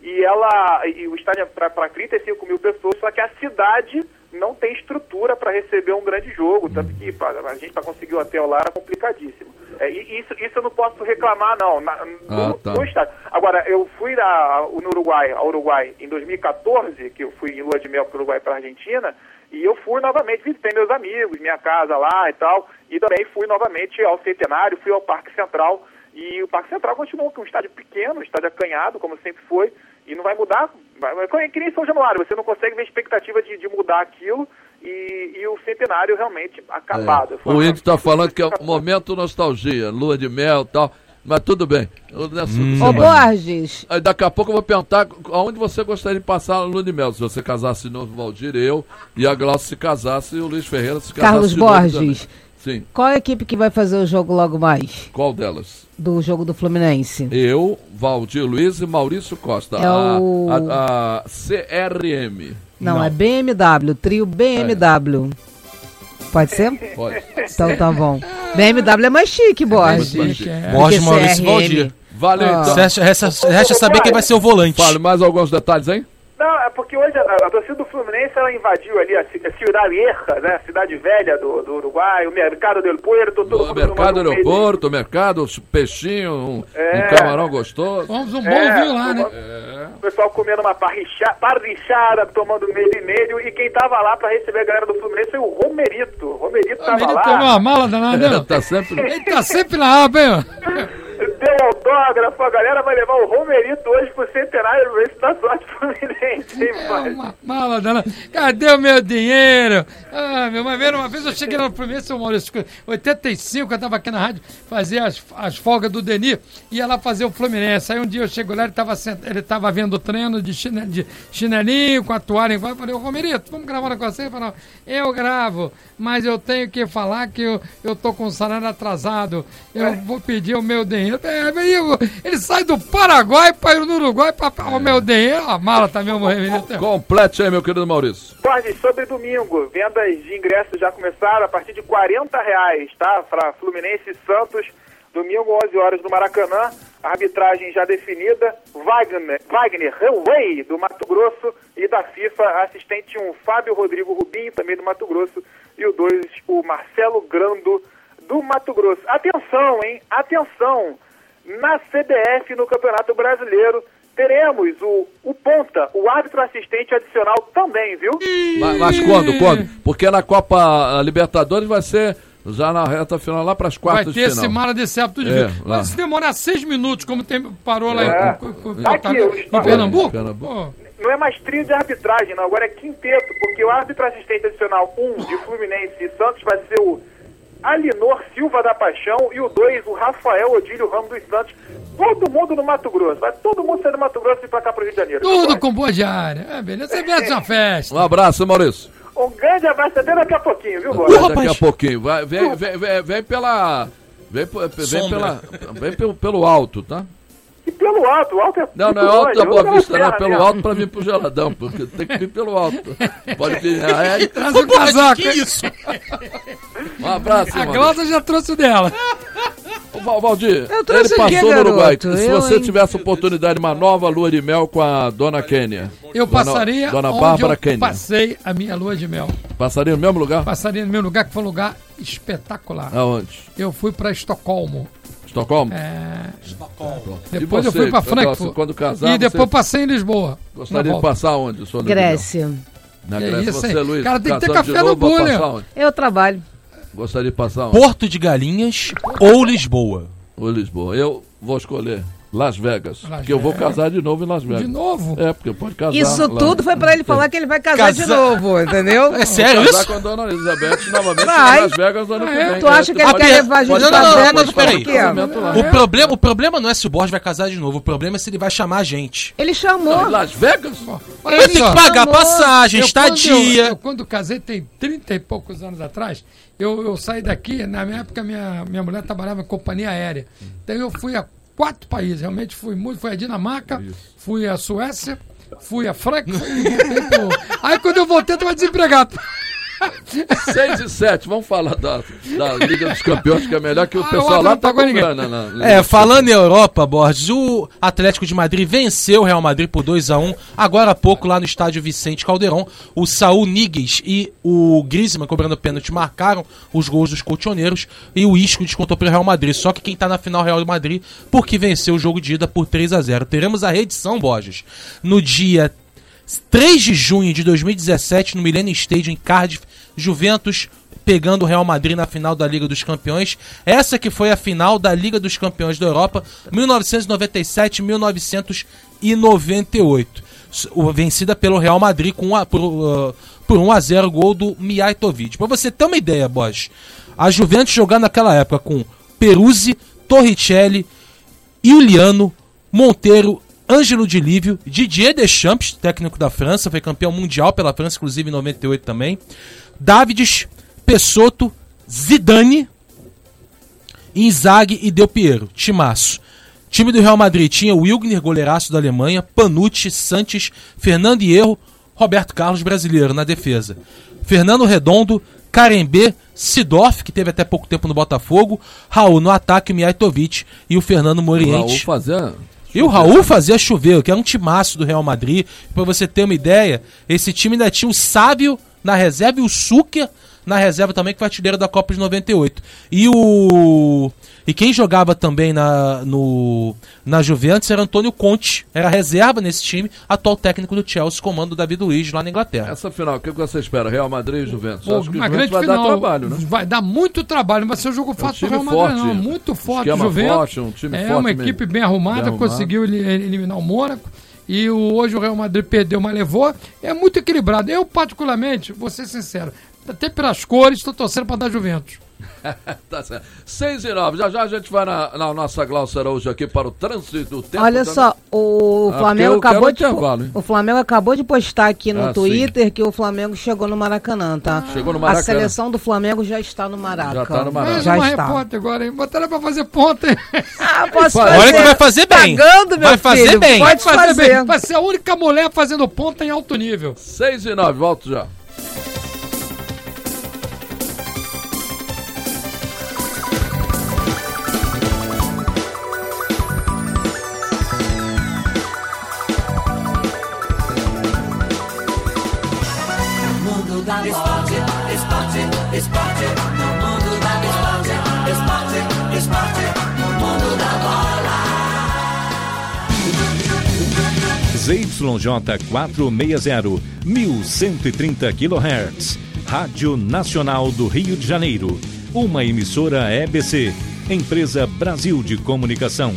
e o estádio é para 35 mil pessoas, só que a cidade não tem estrutura para receber um grande jogo, tanto que a gente para conseguir o hotel lá era complicadíssimo. Isso eu não posso reclamar, não, no estádio. Agora, eu fui ao Uruguai em 2014, que eu fui em lua de mel para o Uruguai para a Argentina, e eu fui novamente, visitei meus amigos, minha casa lá e tal, e também fui novamente ao Centenário, fui ao Parque Central, e o Parque Central continua com um estádio pequeno, um estádio acanhado, como sempre foi, e não vai mudar. Que nem São Januário, você não consegue ver expectativa de mudar aquilo, e o Centenário realmente acabado. O Índio está falando que é um momento nostalgia, lua de mel e tal, mas tudo bem. Ô Borges. Aí daqui a pouco eu vou perguntar aonde você gostaria de passar a lua de mel, se você casasse de novo o Valdir, eu, e a Glaucia se casasse e o Luiz Ferreira se casasse Carlos de novo Borges. Também. Sim. Qual é a equipe que vai fazer o jogo logo mais? Qual delas? Do jogo do Fluminense. Eu, Valdir Luiz e Maurício Costa. A CRM. Não, é BMW, trio BMW. Pode ser? Pode. Então tá bom. BMW é mais chique, Borges. Borges, Maurício e Valdir. Valeu, então. Resta saber quem vai ser o volante. Fale mais alguns detalhes, hein? Não, é porque hoje a torcida do Fluminense ela invadiu ali a Ciudad Vieja, né? A cidade velha do Uruguai, o Mercado del Puerto, todo mundo Mercado Aeroporto, mercado, peixinho, um camarão gostoso. Vamos um bom vinho lá, né? O pessoal comendo uma parrichada, tomando meio e meio, e quem tava lá pra receber a galera do Fluminense foi o Romerito. O Romerito tava lá. Tem uma mala danada, né? Ele tá sempre na aba, hein? Deu autógrafo, a galera vai levar o Romerito hoje pro centenário do Esse da Sorte Fluminense, hein, pai? Uma mala danada. Cadê o meu dinheiro? Ah, uma vez eu cheguei no Fluminense, o Maurício, 85, eu tava aqui na rádio, fazia as folgas do Denis, ia lá fazer o Fluminense. Aí um dia eu chego lá, ele tava vendo o treino de chinelinho, com a toalha em volta. Eu falei, ô Romerito, vamos gravar com você? Ele falou, eu gravo, mas eu tenho que falar que eu tô com o salário atrasado, eu vou pedir o meu dinheiro. Ele sai do Paraguai para ir no Uruguai para o meu dinheiro. A mala também, o Romerito. Complete aí, meu querido Maurício. Borges, sobre domingo, vendas de ingressos já começaram a partir de R$40, tá? Para Fluminense e Santos, domingo, 11 horas no Maracanã. A arbitragem já definida. Wagner Hellway, do Mato Grosso, e da FIFA, assistente 1, Fábio Rodrigo Rubinho, também do Mato Grosso, e o 2, o Marcelo Grando, do Mato Grosso. Atenção, hein? Atenção! Na CBF, no Campeonato Brasileiro, teremos o ponta, o árbitro assistente adicional também, viu? Mas quando? Porque na Copa Libertadores vai ser já na reta final, lá para as quartas de final. Vai ter esse mala desse hábito de vida. Mas se demorar 6 minutos, como parou lá em Pernambuco? Não é mais trio de arbitragem, não. Agora é quinteto, porque o árbitro assistente adicional 1 de Fluminense e Santos vai ser o Alinor Silva da Paixão e o 2, o Rafael Odílio Ramos dos Santos. Todo mundo no Mato Grosso. Vai todo mundo sair do Mato Grosso e ir pra cá pro Rio de Janeiro. Tudo com boa diária. Beleza, você vê uma festa. Um abraço, Maurício. Um grande abraço até daqui a pouquinho, viu, Borges? Daqui a pouquinho. Vem pelo alto, tá? E pelo alto, o alto é não é alto da Boa Vista, não, é pelo alto pra vir pro Geladão, porque tem que vir pelo alto. Pode vir aéreo. Traz um casaco. Que isso? Um abraço, A Glaucia já trouxe o dela. Ô, Valdir, ele passou no Uruguai. Se você tivesse a oportunidade de uma nova lua de mel com a dona Kênia. Eu passaria Dona onde Bárbara Kênia. Passei a minha lua de mel. Passaria no mesmo lugar? Passaria no mesmo lugar, que foi um lugar espetacular. Aonde? Eu fui pra Estocolmo. Estocolmo? Depois eu fui pra Frankfurt. Quando casar, e depois passei em Lisboa. Gostaria de passar onde? Grécia. Na Grécia. Isso, você, Luiz, cara, tem que ter café no bule. Eu trabalho. Gostaria de passar onde? Porto de Galinhas ou Lisboa? Ou Lisboa. Eu vou escolher Las Vegas. Porque eu vou casar de novo em Las Vegas. De novo? É, porque pode casar. Isso lá. tudo foi pra ele falar que ele vai casar de novo, entendeu? É sério casar isso? com a dona Elizabeth novamente Vai. em Las Vegas ano que vem. Tu acha que ele quer levar a gente pra Vegas? Mas peraí. Porque O problema não é se o Borges vai casar de novo, o problema é se ele vai chamar a gente. Ele chamou. Las Vegas? Vai ter que pagar passagem, estadia. Quando casei, tem 30 e poucos anos atrás, eu saí daqui, na minha época minha mulher trabalhava em companhia aérea. Então eu fui a 4 países, realmente fui a Dinamarca, fui a Suécia, fui a Frankfurt e voltei Aí quando eu voltei, eu estava desempregado. 6 e 7, vamos falar da Liga dos Campeões, que é melhor que o pessoal lá tá com grana. Falando em Europa, Borges, o Atlético de Madrid venceu o Real Madrid por 2-1, agora há pouco lá no estádio Vicente Calderón. O Saúl Níguez e o Griezmann, cobrando pênalti, marcaram os gols dos colchoneiros e o Isco descontou para o Real Madrid. Só que quem tá na final é o Real Madrid, porque venceu o jogo de ida por 3-0. Teremos a reedição, Borges, no dia 3 de junho de 2017, no Millennium Stadium em Cardiff, Juventus pegando o Real Madrid na final da Liga dos Campeões. Essa que foi a final da Liga dos Campeões da Europa, 1997-1998. Vencida pelo Real Madrid por 1-0, gol do Mijatovic. Pra você ter uma ideia, Borges, a Juventus jogando naquela época com Peruzzi, Torricelli, Giuliano, Monteiro, Ângelo Di Lívio, Didier Deschamps, técnico da França, foi campeão mundial pela França, inclusive em 98 também, Davids, Pessotto, Zidane, Inzaghi e Del Piero, timaço. Time do Real Madrid tinha o Wilgner, goleiraço da Alemanha, Panucci, Sanches, Fernando Hierro, Roberto Carlos, brasileiro, na defesa. Fernando Redondo, Carembê, Sidorf, que teve até pouco tempo no Botafogo, Raul no ataque, o Mijatovic e o Fernando Moriente. E o Raul fazia chover, que é um timaço do Real Madrid. Pra você ter uma ideia, esse time ainda tinha o Sábio na reserva e o Suker na reserva também, que foi artilheiro da Copa de 98. E quem jogava também na Juventus era Antônio Conte, era reserva nesse time, atual técnico do Chelsea, comando do David Luiz lá na Inglaterra. Essa final, o que você espera? Real Madrid e Juventus? Pô, Acho que o uma Juventus grande vai final, dar trabalho, né? Vai dar muito trabalho, não vai ser um jogo fácil pro Real Madrid, não. Muito forte o Juventus. Forte, um time forte uma equipe bem arrumada, conseguiu eliminar o Mônaco. E hoje o Real Madrid perdeu, mas levou. É muito equilibrado. Eu, particularmente, vou ser sincero, até pelas cores, estou torcendo para dar Juventus. Tá certo. 6h09, já a gente vai na nossa Glaucia Araújo aqui para o trânsito do tempo. Olha também. Só, o Flamengo acabou de postar aqui no Twitter que o Flamengo chegou no Maracanã, tá? Chegou no Maracanã. A seleção do Flamengo já está no Maracanã. Já está no Maracanã. Já está. Repórter agora, hein? Botaram pra fazer ponta, hein? Posso fazer. Olha que vai fazer bem. Pagando, meu vai fazer filho. bem. Pode fazer bem. Vai ser a única mulher fazendo ponta em alto nível. 6h09, volto já. Esporte, no mundo da bola. Esporte, no mundo da ZYJ bola. 460, 1130 kHz. Rádio Nacional do Rio de Janeiro. Uma emissora EBC, Empresa Brasil de Comunicação.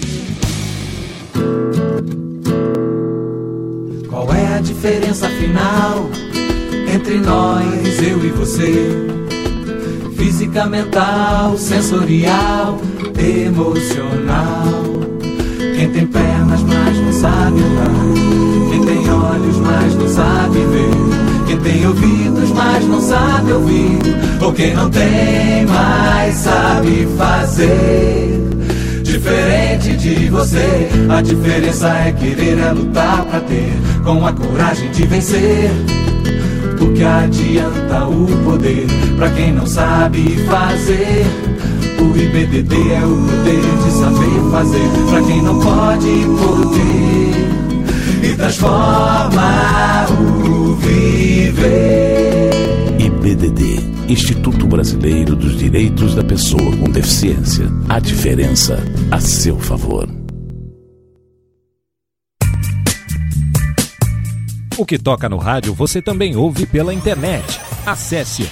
Qual é a diferença final entre nós, eu e você? Física, mental, sensorial, emocional. Quem tem pernas, mas não sabe andar. Quem tem olhos, mas não sabe ver. Quem tem ouvidos, mas não sabe ouvir. Ou quem não tem, mas sabe fazer. Diferente de você, a diferença é querer, é lutar pra ter, com a coragem de vencer. O que adianta o poder pra quem não sabe fazer? O IBDD é o poder de saber fazer pra quem não pode poder e transforma o viver. IBDD, Instituto Brasileiro dos Direitos da Pessoa com Deficiência. A diferença a seu favor. O que toca no rádio você também ouve pela internet. Acesse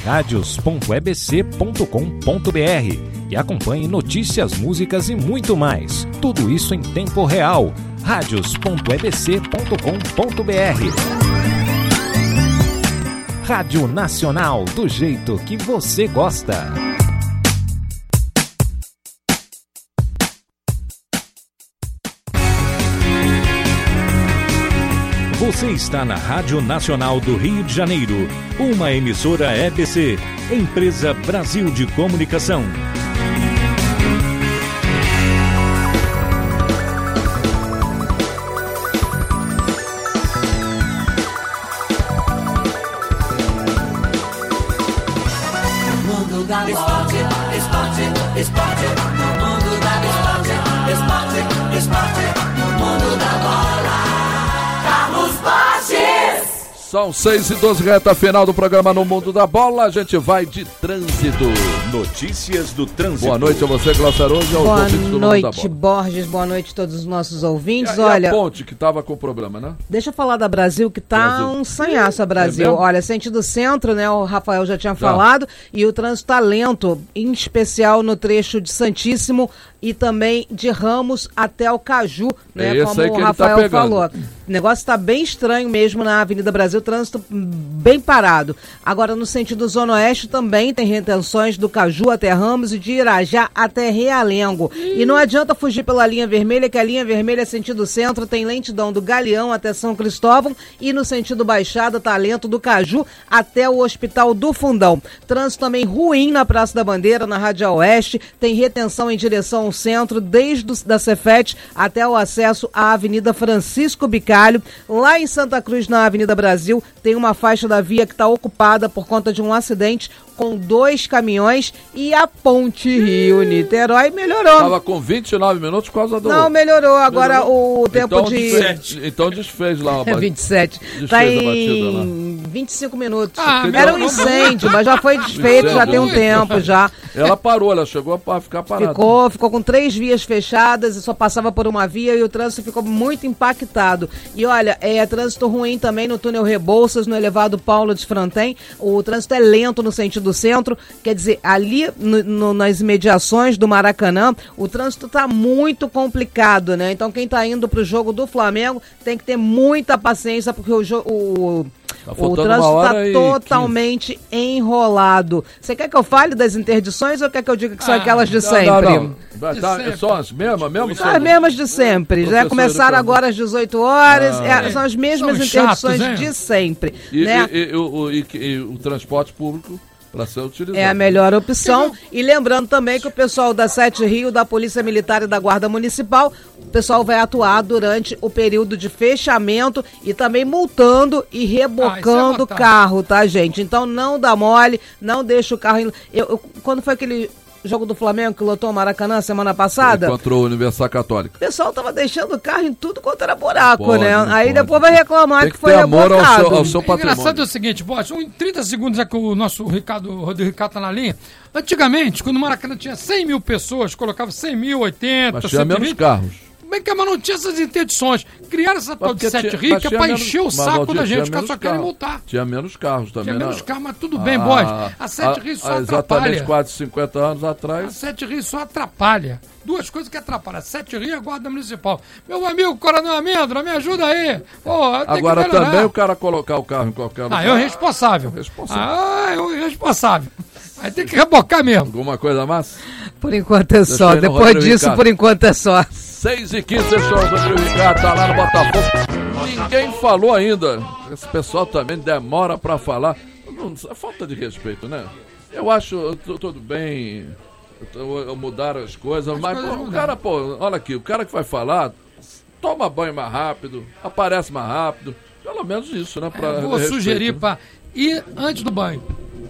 radios.ebc.com.br e acompanhe notícias, músicas e muito mais. Tudo isso em tempo real. radios.ebc.com.br. Rádio Nacional, do jeito que você gosta. Você está na Rádio Nacional do Rio de Janeiro, uma emissora EBC, Empresa Brasil de Comunicação. Mundo da esporte, esporte, no mundo da esporte, no mundo da bola. Carlos Borges! São 6h12, reta final do programa No Mundo da Bola. A gente vai de trânsito. Notícias do trânsito. Boa noite a você, Glaucia Araújo, e aos ouvintes do Mundo da Bola. Boa noite, Borges. Boa noite a todos os nossos ouvintes. E Olha, a ponte que estava com problema, né? deixa eu falar da Brasil, que tá um sanhaço a Brasil. Entendeu? Olha, sentido centro, né? O Rafael já tinha falado. E o trânsito tá lento, em especial no trecho de Santíssimo e também de Ramos até o Caju, né? É como aí o que Rafael ele tá pegando. falou. O negócio tá bem estranho mesmo na Avenida Brasil, trânsito bem parado. Agora, no sentido Zona Oeste, também tem retenções do Caju até Ramos e de Irajá até Realengo. E não adianta fugir pela linha vermelha, que a linha vermelha, sentido centro, tem lentidão do Galeão até São Cristóvão, e no sentido Baixada, tá lento do Caju até o Hospital do Fundão. Trânsito também ruim na Praça da Bandeira, na Radial Oeste, tem retenção em direção ao centro, desde da Cefete até o acesso à Avenida Francisco Bicalho. Carvalho. Lá em Santa Cruz, na Avenida Brasil, tem uma faixa da via que está ocupada por conta de um acidente com 2 caminhões e a ponte Rio-Niterói melhorou. Estava com 29 minutos por causa do... Não, melhorou. Agora o tempo então, de... Então desfez lá. É 27. Está em 25 minutos. Era um incêndio, mas já foi desfeito, já tem um tempo já. Ela parou, ela chegou a ficar parada. Ficou com 3 vias fechadas e só passava por uma via e o trânsito ficou muito impactado. E olha, trânsito ruim também no túnel Rebouças, no elevado Paulo de Fronten. O trânsito é lento no sentido centro, quer dizer, ali nas imediações do Maracanã, o trânsito está muito complicado, né? Então quem está indo para o jogo do Flamengo tem que ter muita paciência, porque o trânsito está totalmente enrolado. Você quer que eu fale das interdições ou quer que eu diga que são aquelas de sempre? Não. São as mesmas? São as mesmas de sempre. Já começaram agora às 18 horas. São as mesmas interdições de sempre. E o transporte público para ser utilizado. É a melhor opção. E lembrando também que o pessoal da 7 Rio, da Polícia Militar e da Guarda Municipal, o pessoal vai atuar durante o período de fechamento e também multando e rebocando o carro, tá, gente? Então não dá mole, não deixa o carro... Quando foi aquele jogo do Flamengo que lotou o Maracanã semana passada? Contra a Universidade Católica. O pessoal tava deixando o carro em tudo quanto era buraco, né? Aí depois vai reclamar que foi amor rebocado. ao seu patrimônio. O engraçado é o seguinte, Bote, em 30 segundos é que o nosso Rodrigo Ricardo tá na linha. Antigamente, quando o Maracanã tinha 100 mil pessoas, colocava 100 mil, 80, mas tinha menos carros. Bem que mas não tinha essas interdições. Criaram essa tal de 7 Rio que é pra encher o saco da gente, que só querem multar. Tinha menos carros também, Tinha menos carros, mas tudo bem, Bode. A 7 Rio só atrapalha. Exatamente 4, 50 anos atrás. A 7 Rio só atrapalha. Duas coisas que atrapalham. A 7 Rio e a Guarda Municipal. Meu amigo Coronel Amêndola, me ajuda aí. Agora também o cara colocar o carro em qualquer lugar. É o responsável. É o responsável. Aí tem que rebocar mesmo. Alguma coisa mais? Por enquanto é só. Depois disso, por enquanto é só. 6h15, o Rodrigo Ricardo tá lá no Botafogo. Ninguém falou ainda. Esse pessoal também demora pra falar. É falta de respeito, né? Eu acho tudo bem mudar as coisas, mas o cara, olha aqui, o cara que vai falar, toma banho mais rápido, aparece mais rápido. Pelo menos isso, né? Vou sugerir pra ir antes do banho.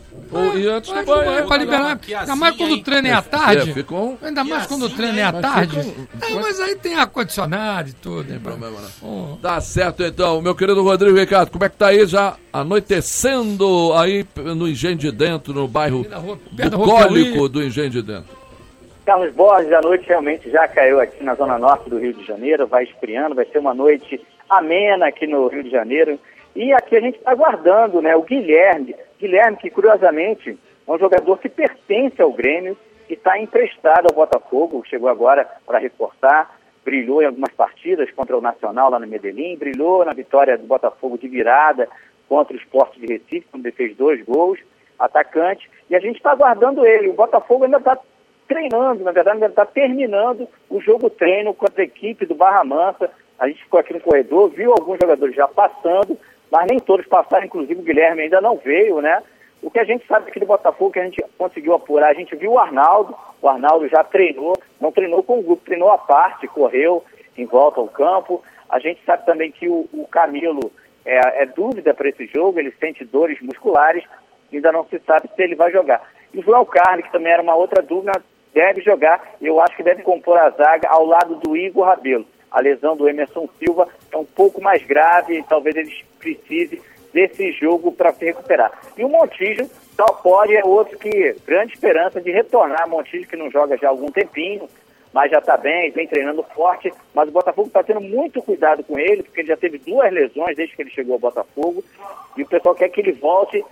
E antes do banho, para liberar. Ainda mais quando o treino é à tarde. Ainda mais quando o treino é à tarde. Mas aí tem ar-condicionado e tudo. Não tem problema, não. Tá certo, então. Meu querido Rodrigo Ricardo, como é que tá aí já anoitecendo aí no Engenho de Dentro, no bairro bucólico do Engenho de Dentro? Carlos Borges, a noite realmente já caiu aqui na zona norte do Rio de Janeiro, vai esfriando, vai ser uma noite amena aqui no Rio de Janeiro. E aqui a gente está aguardando, né, o Guilherme, que curiosamente é um jogador que pertence ao Grêmio e está emprestado ao Botafogo, chegou agora para reforçar, brilhou em algumas partidas contra o Nacional lá no Medellín, brilhou na vitória do Botafogo de virada contra o Sport de Recife, quando ele fez 2 gols, atacante, e a gente está aguardando ele. O Botafogo ainda está treinando, na verdade ainda está terminando o jogo treino contra a equipe do Barra Mansa. A gente ficou aqui no corredor, viu alguns jogadores já passando, mas nem todos passaram, inclusive o Guilherme ainda não veio, né? O que a gente sabe aqui do Botafogo, que a gente conseguiu apurar, a gente viu o Arnaldo já treinou, não treinou com o grupo, treinou à parte, correu em volta ao campo. A gente sabe também que o Camilo é dúvida para esse jogo, ele sente dores musculares, ainda não se sabe se ele vai jogar. E o Joel Carne, que também era uma outra dúvida, deve jogar, eu acho que deve compor a zaga ao lado do Igor Rabelo. A lesão do Emerson Silva é um pouco mais grave, talvez eles precisem desse jogo para se recuperar. E o Montijo, é outro que, grande esperança de retornar. Montijo que não joga já há algum tempinho, mas já está bem, vem treinando forte, mas o Botafogo está tendo muito cuidado com ele, porque ele já teve 2 lesões desde que ele chegou ao Botafogo, e o pessoal quer que ele volte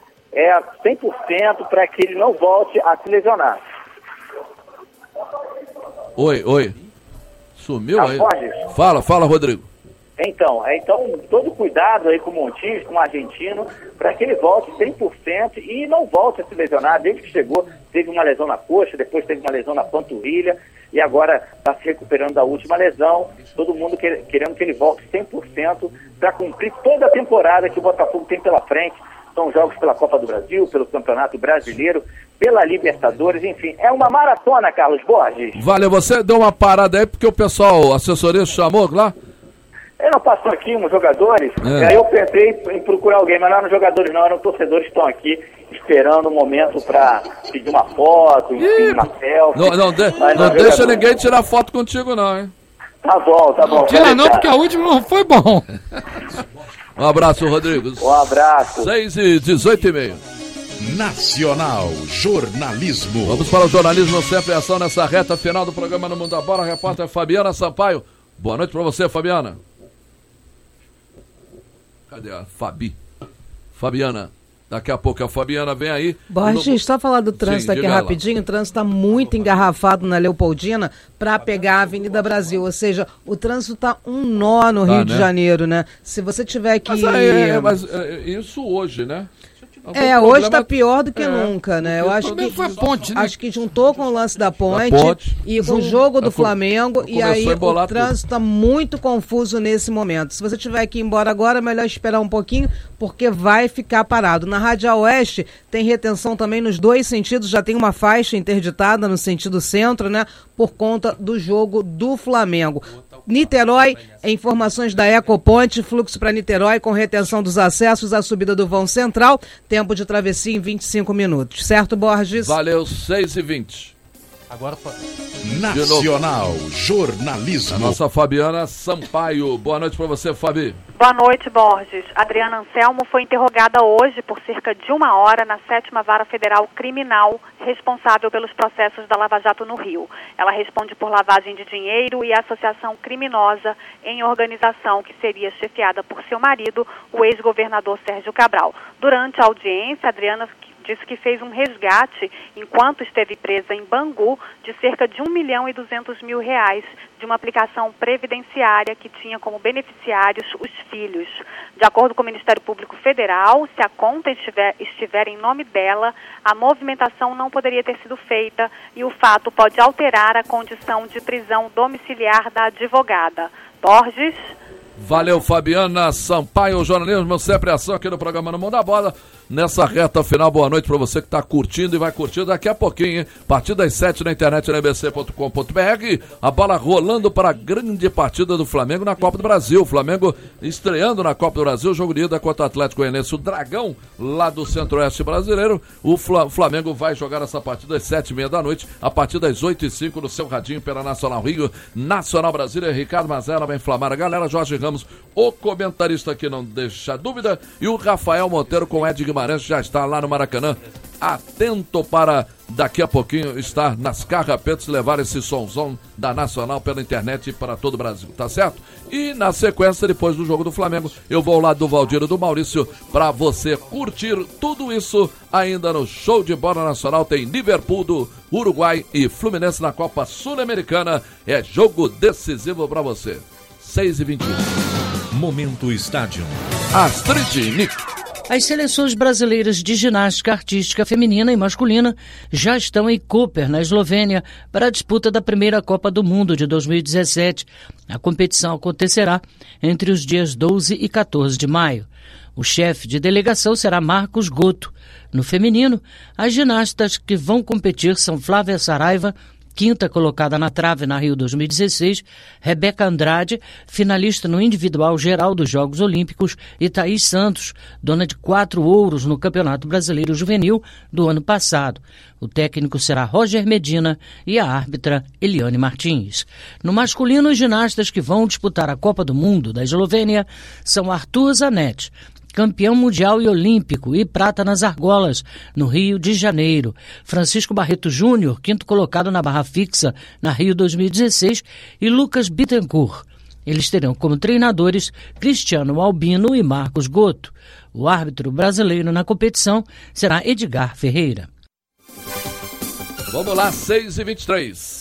100% para que ele não volte a se lesionar. Oi. Sumiu aí? Fala, Rodrigo. Então, todo cuidado aí com o Montijo, com o argentino, para que ele volte 100% e não volte a se lesionar. Desde que chegou, teve uma lesão na coxa, depois teve uma lesão na panturrilha e agora está se recuperando da última lesão. Todo mundo querendo que ele volte 100% para cumprir toda a temporada que o Botafogo tem pela frente. São jogos pela Copa do Brasil, pelo Campeonato Brasileiro, pela Libertadores, enfim, é uma maratona, Carlos Borges. Valeu, você deu uma parada aí porque o pessoal, a assessoria chamou lá? Não, passou aqui uns jogadores, e aí eu pensei em procurar alguém, mas não eram jogadores não, eram torcedores que estão aqui esperando o momento pra pedir uma foto, enfim, uma selfie. Não deixa ninguém tirar foto contigo não, hein? Tá bom. Não tira não, porque a última não foi bom. Um abraço, Rodrigues. Um abraço. 6h18h30. Nacional Jornalismo. Vamos para o jornalismo sempre em ação nessa reta final do programa No Mundo da Bola. Repórter Fabiana Sampaio. Boa noite para você, Fabiana. Cadê a Fabiana? Daqui a pouco a Fabiana vem aí. Borges, só falar do trânsito aqui rapidinho. O trânsito está muito engarrafado na Leopoldina para pegar a Avenida Brasil. Ou seja, o trânsito está um nó no Rio de Janeiro, né? Se você tiver que... Mas isso hoje, né? Hoje está pior do que nunca, né? Eu acho que foi a ponte, né? Acho que juntou com o lance da ponte e com o jogo do Flamengo, e aí o trânsito está muito confuso nesse momento. Se você tiver que ir embora agora, é melhor esperar um pouquinho, porque vai ficar parado. Na Radial Oeste tem retenção também nos dois sentidos, já tem uma faixa interditada no sentido centro, né? Por conta do jogo do Flamengo. Niterói, informações da Ecoponte, fluxo para Niterói com retenção dos acessos à subida do vão central, tempo de travessia em 25 minutos. Certo, Borges? Valeu, 6h20. Agora Nacional Jornalismo. A nossa Fabiana Sampaio. Boa noite para você, Fabi. Boa noite, Borges. Adriana Anselmo foi interrogada hoje por cerca de 1 hora na 7ª Vara Federal Criminal, responsável pelos processos da Lava Jato no Rio. Ela responde por lavagem de dinheiro e associação criminosa em organização que seria chefiada por seu marido, o ex-governador Sérgio Cabral. Durante a audiência, Adriana disse que fez um resgate, enquanto esteve presa em Bangu, de cerca de R$1.200.000 de uma aplicação previdenciária que tinha como beneficiários os filhos. De acordo com o Ministério Público Federal, se a conta estiver em nome dela, a movimentação não poderia ter sido feita e o fato pode alterar a condição de prisão domiciliar da advogada. Borges... Valeu, Fabiana Sampaio, jornalismo sempre ação aqui no programa No Mundo da Bola. Nessa reta final, boa noite para você que está curtindo e vai curtir daqui a pouquinho, hein? A partir das 7 na internet, na ebc.com.br, a bola rolando para a grande partida do Flamengo na Copa do Brasil. O Flamengo estreando na Copa do Brasil, jogo de ida contra o Atlético Goianiense, o Dragão, lá do Centro-Oeste brasileiro. O Flamengo vai jogar essa partida às 7h30 da noite, a partir das 8h05 no seu radinho pela Nacional Rio, Nacional Brasília. Ricardo Mazella vai inflamar a galera, Jorge Ramos, o comentarista que não deixa dúvida, e o Rafael Monteiro com Ed Guimarães já está lá no Maracanã, atento para daqui a pouquinho estar nas carrapetas, levar esse somzão da Nacional pela internet para todo o Brasil, tá certo? E na sequência, depois do jogo do Flamengo, eu vou lá do Valdir e do Maurício para você curtir tudo isso ainda no Show de Bola Nacional. Tem Liverpool do Uruguai e Fluminense na Copa Sul-Americana, é jogo decisivo para você. 6h21. Momento Estádio. Astrid Nick. As seleções brasileiras de ginástica artística feminina e masculina já estão em Koper, na Eslovênia, para a disputa da primeira Copa do Mundo de 2017. A competição acontecerá entre os dias 12 e 14 de maio. O chefe de delegação será Marcos Goto. No feminino, as ginastas que vão competir são Flávia Saraiva, quinta colocada na trave na Rio 2016, Rebeca Andrade, finalista no individual geral dos Jogos Olímpicos, e Thaís Santos, dona de 4 ouros no Campeonato Brasileiro Juvenil do ano passado. O técnico será Roger Medina e a árbitra Eliane Martins. No masculino, os ginastas que vão disputar a Copa do Mundo da Eslovênia são Arthur Zanetti, campeão mundial e olímpico e prata nas argolas, no Rio de Janeiro. Francisco Barreto Júnior, quinto colocado na barra fixa na Rio 2016, e Lucas Bittencourt. Eles terão como treinadores Cristiano Albino e Marcos Goto. O árbitro brasileiro na competição será Edgar Ferreira. Vamos lá, 6h23.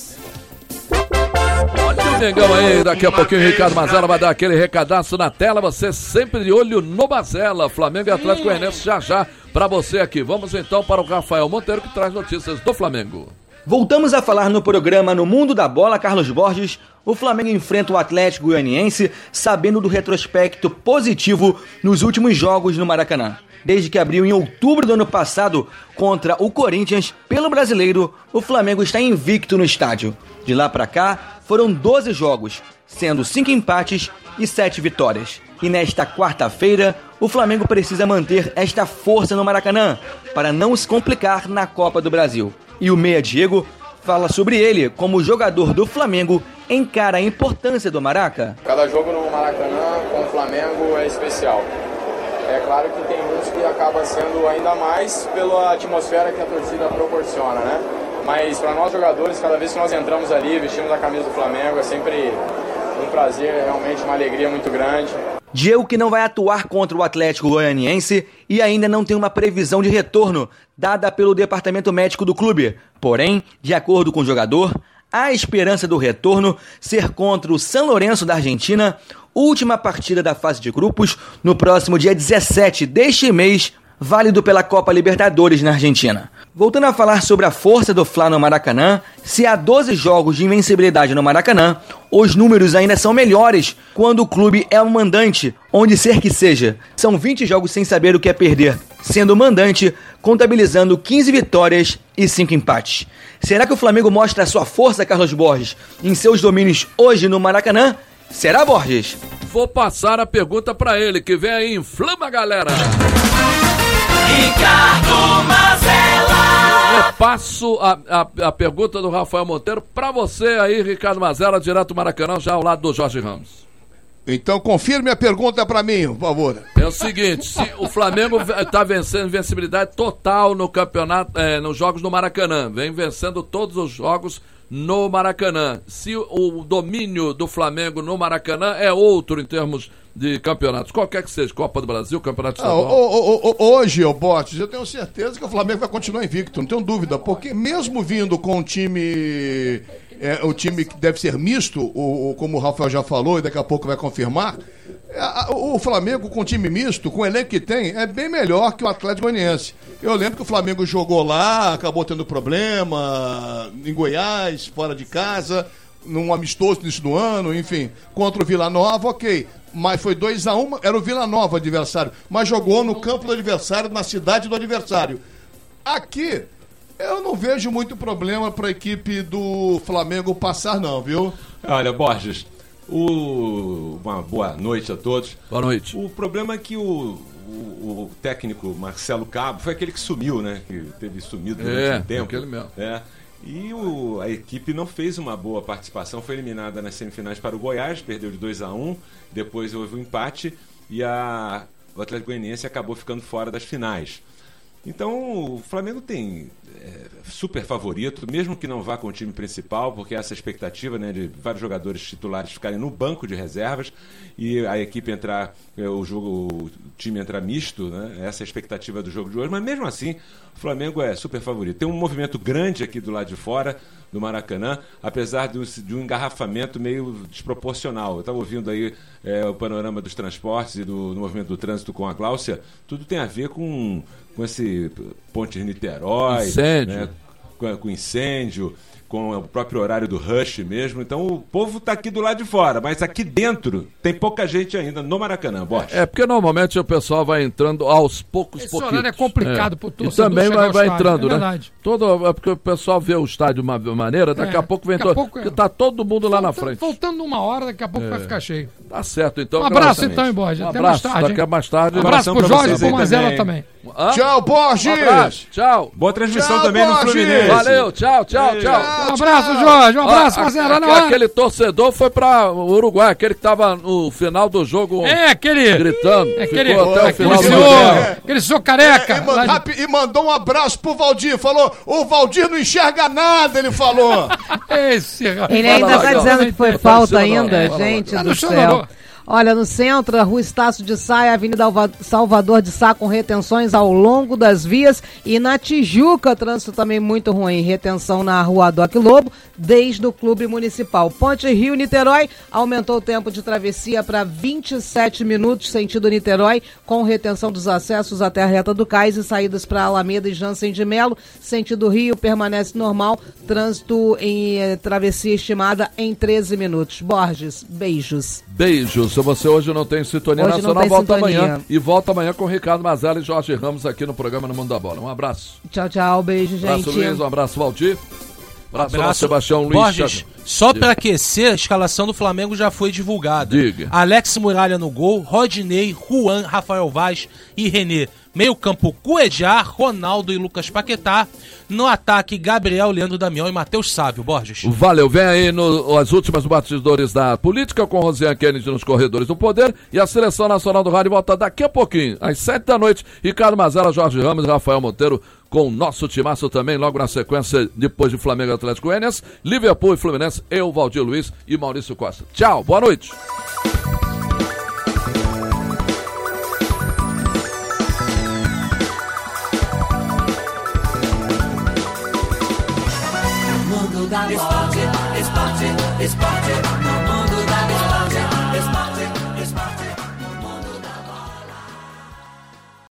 Olha o Mengão aí, daqui a pouquinho o Ricardo Mazella vai dar aquele recadaço na tela, você sempre de olho no Mazella, Flamengo e Atlético Goianiense já pra você aqui. Vamos então para o Rafael Monteiro que traz notícias do Flamengo. Voltamos a falar no programa No Mundo da Bola, Carlos Borges. O Flamengo enfrenta o Atlético Goianiense sabendo do retrospecto positivo nos últimos jogos no Maracanã. Desde que abriu em outubro do ano passado contra o Corinthians, pelo Brasileiro, o Flamengo está invicto no estádio. De lá pra cá, foram 12 jogos, sendo 5 empates e 7 vitórias. E nesta quarta-feira, o Flamengo precisa manter esta força no Maracanã para não se complicar na Copa do Brasil. E o meia Diego fala sobre ele como jogador do Flamengo encara a importância do Maraca. Cada jogo no Maracanã com o Flamengo é especial. É claro que tem muitos que acaba sendo ainda mais pela atmosfera que a torcida proporciona, né? Mas para nós jogadores, cada vez que nós entramos ali, vestimos a camisa do Flamengo, é sempre um prazer, realmente uma alegria muito grande. Diego que não vai atuar contra o Atlético Goianiense e ainda não tem uma previsão de retorno dada pelo departamento médico do clube. Porém, de acordo com o jogador, há a esperança do retorno ser contra o São Lourenço da Argentina, última partida da fase de grupos, no próximo dia 17 deste mês, válido pela Copa Libertadores na Argentina. Voltando a falar sobre a força do Fla no Maracanã, se há 12 jogos de invencibilidade no Maracanã, os números ainda são melhores quando o clube é o mandante, onde ser que seja. São 20 jogos sem saber o que é perder, sendo mandante, contabilizando 15 vitórias e 5 empates. Será que o Flamengo mostra a sua força, Carlos Borges, em seus domínios hoje no Maracanã? Será, Borges? Vou passar a pergunta pra ele, que vem aí, inflama a galera. Ricardo Mazella. Repasso a pergunta do Rafael Monteiro pra você aí, Ricardo Mazella, direto do Maracanã, já ao lado do Jorge Ramos. Então confirme a pergunta pra mim, por favor. É o seguinte, se o Flamengo tá vencendo invencibilidade total no campeonato, nos jogos no Maracanã, vem vencendo todos os jogos no Maracanã. Se o domínio do Flamengo no Maracanã é outro em termos de campeonatos, qualquer que seja, Copa do Brasil, Campeonato Estadual. Hoje, Botes, eu tenho certeza que o Flamengo vai continuar invicto, não tenho dúvida, porque mesmo vindo com um time, o time que deve ser misto, como o Rafael já falou e daqui a pouco vai confirmar, o Flamengo com time misto, com o elenco que tem, é bem melhor que o Atlético Goianiense. Eu lembro que o Flamengo jogou lá, acabou tendo problema em Goiás, fora de casa, num amistoso no início do ano, enfim, contra o Vila Nova, ok. Mas foi 2-1, era o Vila Nova o adversário, mas jogou no campo do adversário, na cidade do adversário. Aqui, eu não vejo muito problema para a equipe do Flamengo passar não, viu? Olha, Borges, uma boa noite a todos. Boa noite. O problema é que o técnico Marcelo Cabo foi aquele que sumiu, né? Que teve sumido durante um tempo. Aquele mesmo. E a equipe não fez uma boa participação, foi eliminada nas semifinais para o Goiás, perdeu de 2-1, depois houve um empate e o Atlético Goianiense acabou ficando fora das finais. Então o Flamengo tem super favorito, mesmo que não vá com o time principal, porque essa expectativa, né, de vários jogadores titulares ficarem no banco de reservas e a equipe entrar, o time entrar misto, né, essa é a expectativa do jogo de hoje, mas mesmo assim o Flamengo é super favorito. Tem um movimento grande aqui do lado de fora do Maracanã, apesar de um engarrafamento meio desproporcional. Eu estava ouvindo aí o panorama dos transportes e do movimento do trânsito com a Gláucia, tudo tem a ver com esse Ponte Niterói, incêndio, né, com incêndio, com o próprio horário do rush mesmo. Então o povo está aqui do lado de fora, mas aqui dentro tem pouca gente ainda no Maracanã, Borges. É porque normalmente o pessoal vai entrando aos poucos. Esse horário é complicado pro torcedor. E também vai entrando, né? Verdade. É porque o pessoal vê o estádio de uma maneira, daqui a pouco vem todo. Porque tá todo mundo lá na frente. Faltando uma hora, daqui a pouco vai ficar cheio. Tá certo, então. Um abraço então, Borges. Até mais tarde. Até mais tarde. Um abraço pro Jorge e pro Mazella também. Tchau, Borges! Tchau. Boa transmissão também no Fluminense. Valeu, tchau. Um abraço, Jorge. Um abraço, Mazella. Aquele torcedor foi pra Uruguai, aquele que tava no final do jogo gritando. Aquele senhor careca. E mandou um abraço pro Valdir. Falou, o Valdir não enxerga nada, ele falou. Ele ainda tá dizendo que foi falta ainda, gente do céu. Olha, no centro, a Rua Estácio de Sá e a Avenida Salvador de Sá com retenções ao longo das vias, e na Tijuca, trânsito também muito ruim, retenção na Rua Doc Lobo, desde o Clube Municipal. Ponte Rio-Niterói aumentou o tempo de travessia para 27 minutos, sentido Niterói, com retenção dos acessos até a Reta do Cais e saídas para Alameda e Jansen de Melo. Sentido Rio permanece normal, trânsito em travessia estimada em 13 minutos. Borges, beijos. Beijos. Se você hoje não tem sintonia Hoje nacional, não tem volta sintonia. amanhã. E volta amanhã com o Ricardo Mazella e Jorge Ramos aqui no programa No Mundo da Bola. Um abraço. Tchau, tchau. Beijo, gente. Abraço, Luiz. Um abraço, Valdir. Abraço, Sebastião Luiz. Borges, só para aquecer, a escalação do Flamengo já foi divulgada. Diga. Alex Muralha no gol, Rodinei, Juan, Rafael Vaz e René. Meio campo, Cuejar, Ronaldo e Lucas Paquetá. No ataque, Gabriel, Leandro Damião e Matheus Sávio. Borges. Valeu, vem aí as últimas bastidores da política com Rosiane Kennedy nos corredores do poder, e a Seleção Nacional do Rádio volta daqui a pouquinho, às 7 da noite. Ricardo Mazella, Jorge Ramos e Rafael Monteiro com o nosso timaço também, logo na sequência, depois de Flamengo e Atlético Goianiense, Liverpool e Fluminense, eu, Valdir Luiz e Maurício Costa. Tchau, boa noite. Esporte, esporte, esporte, no mundo da esporte, esporte.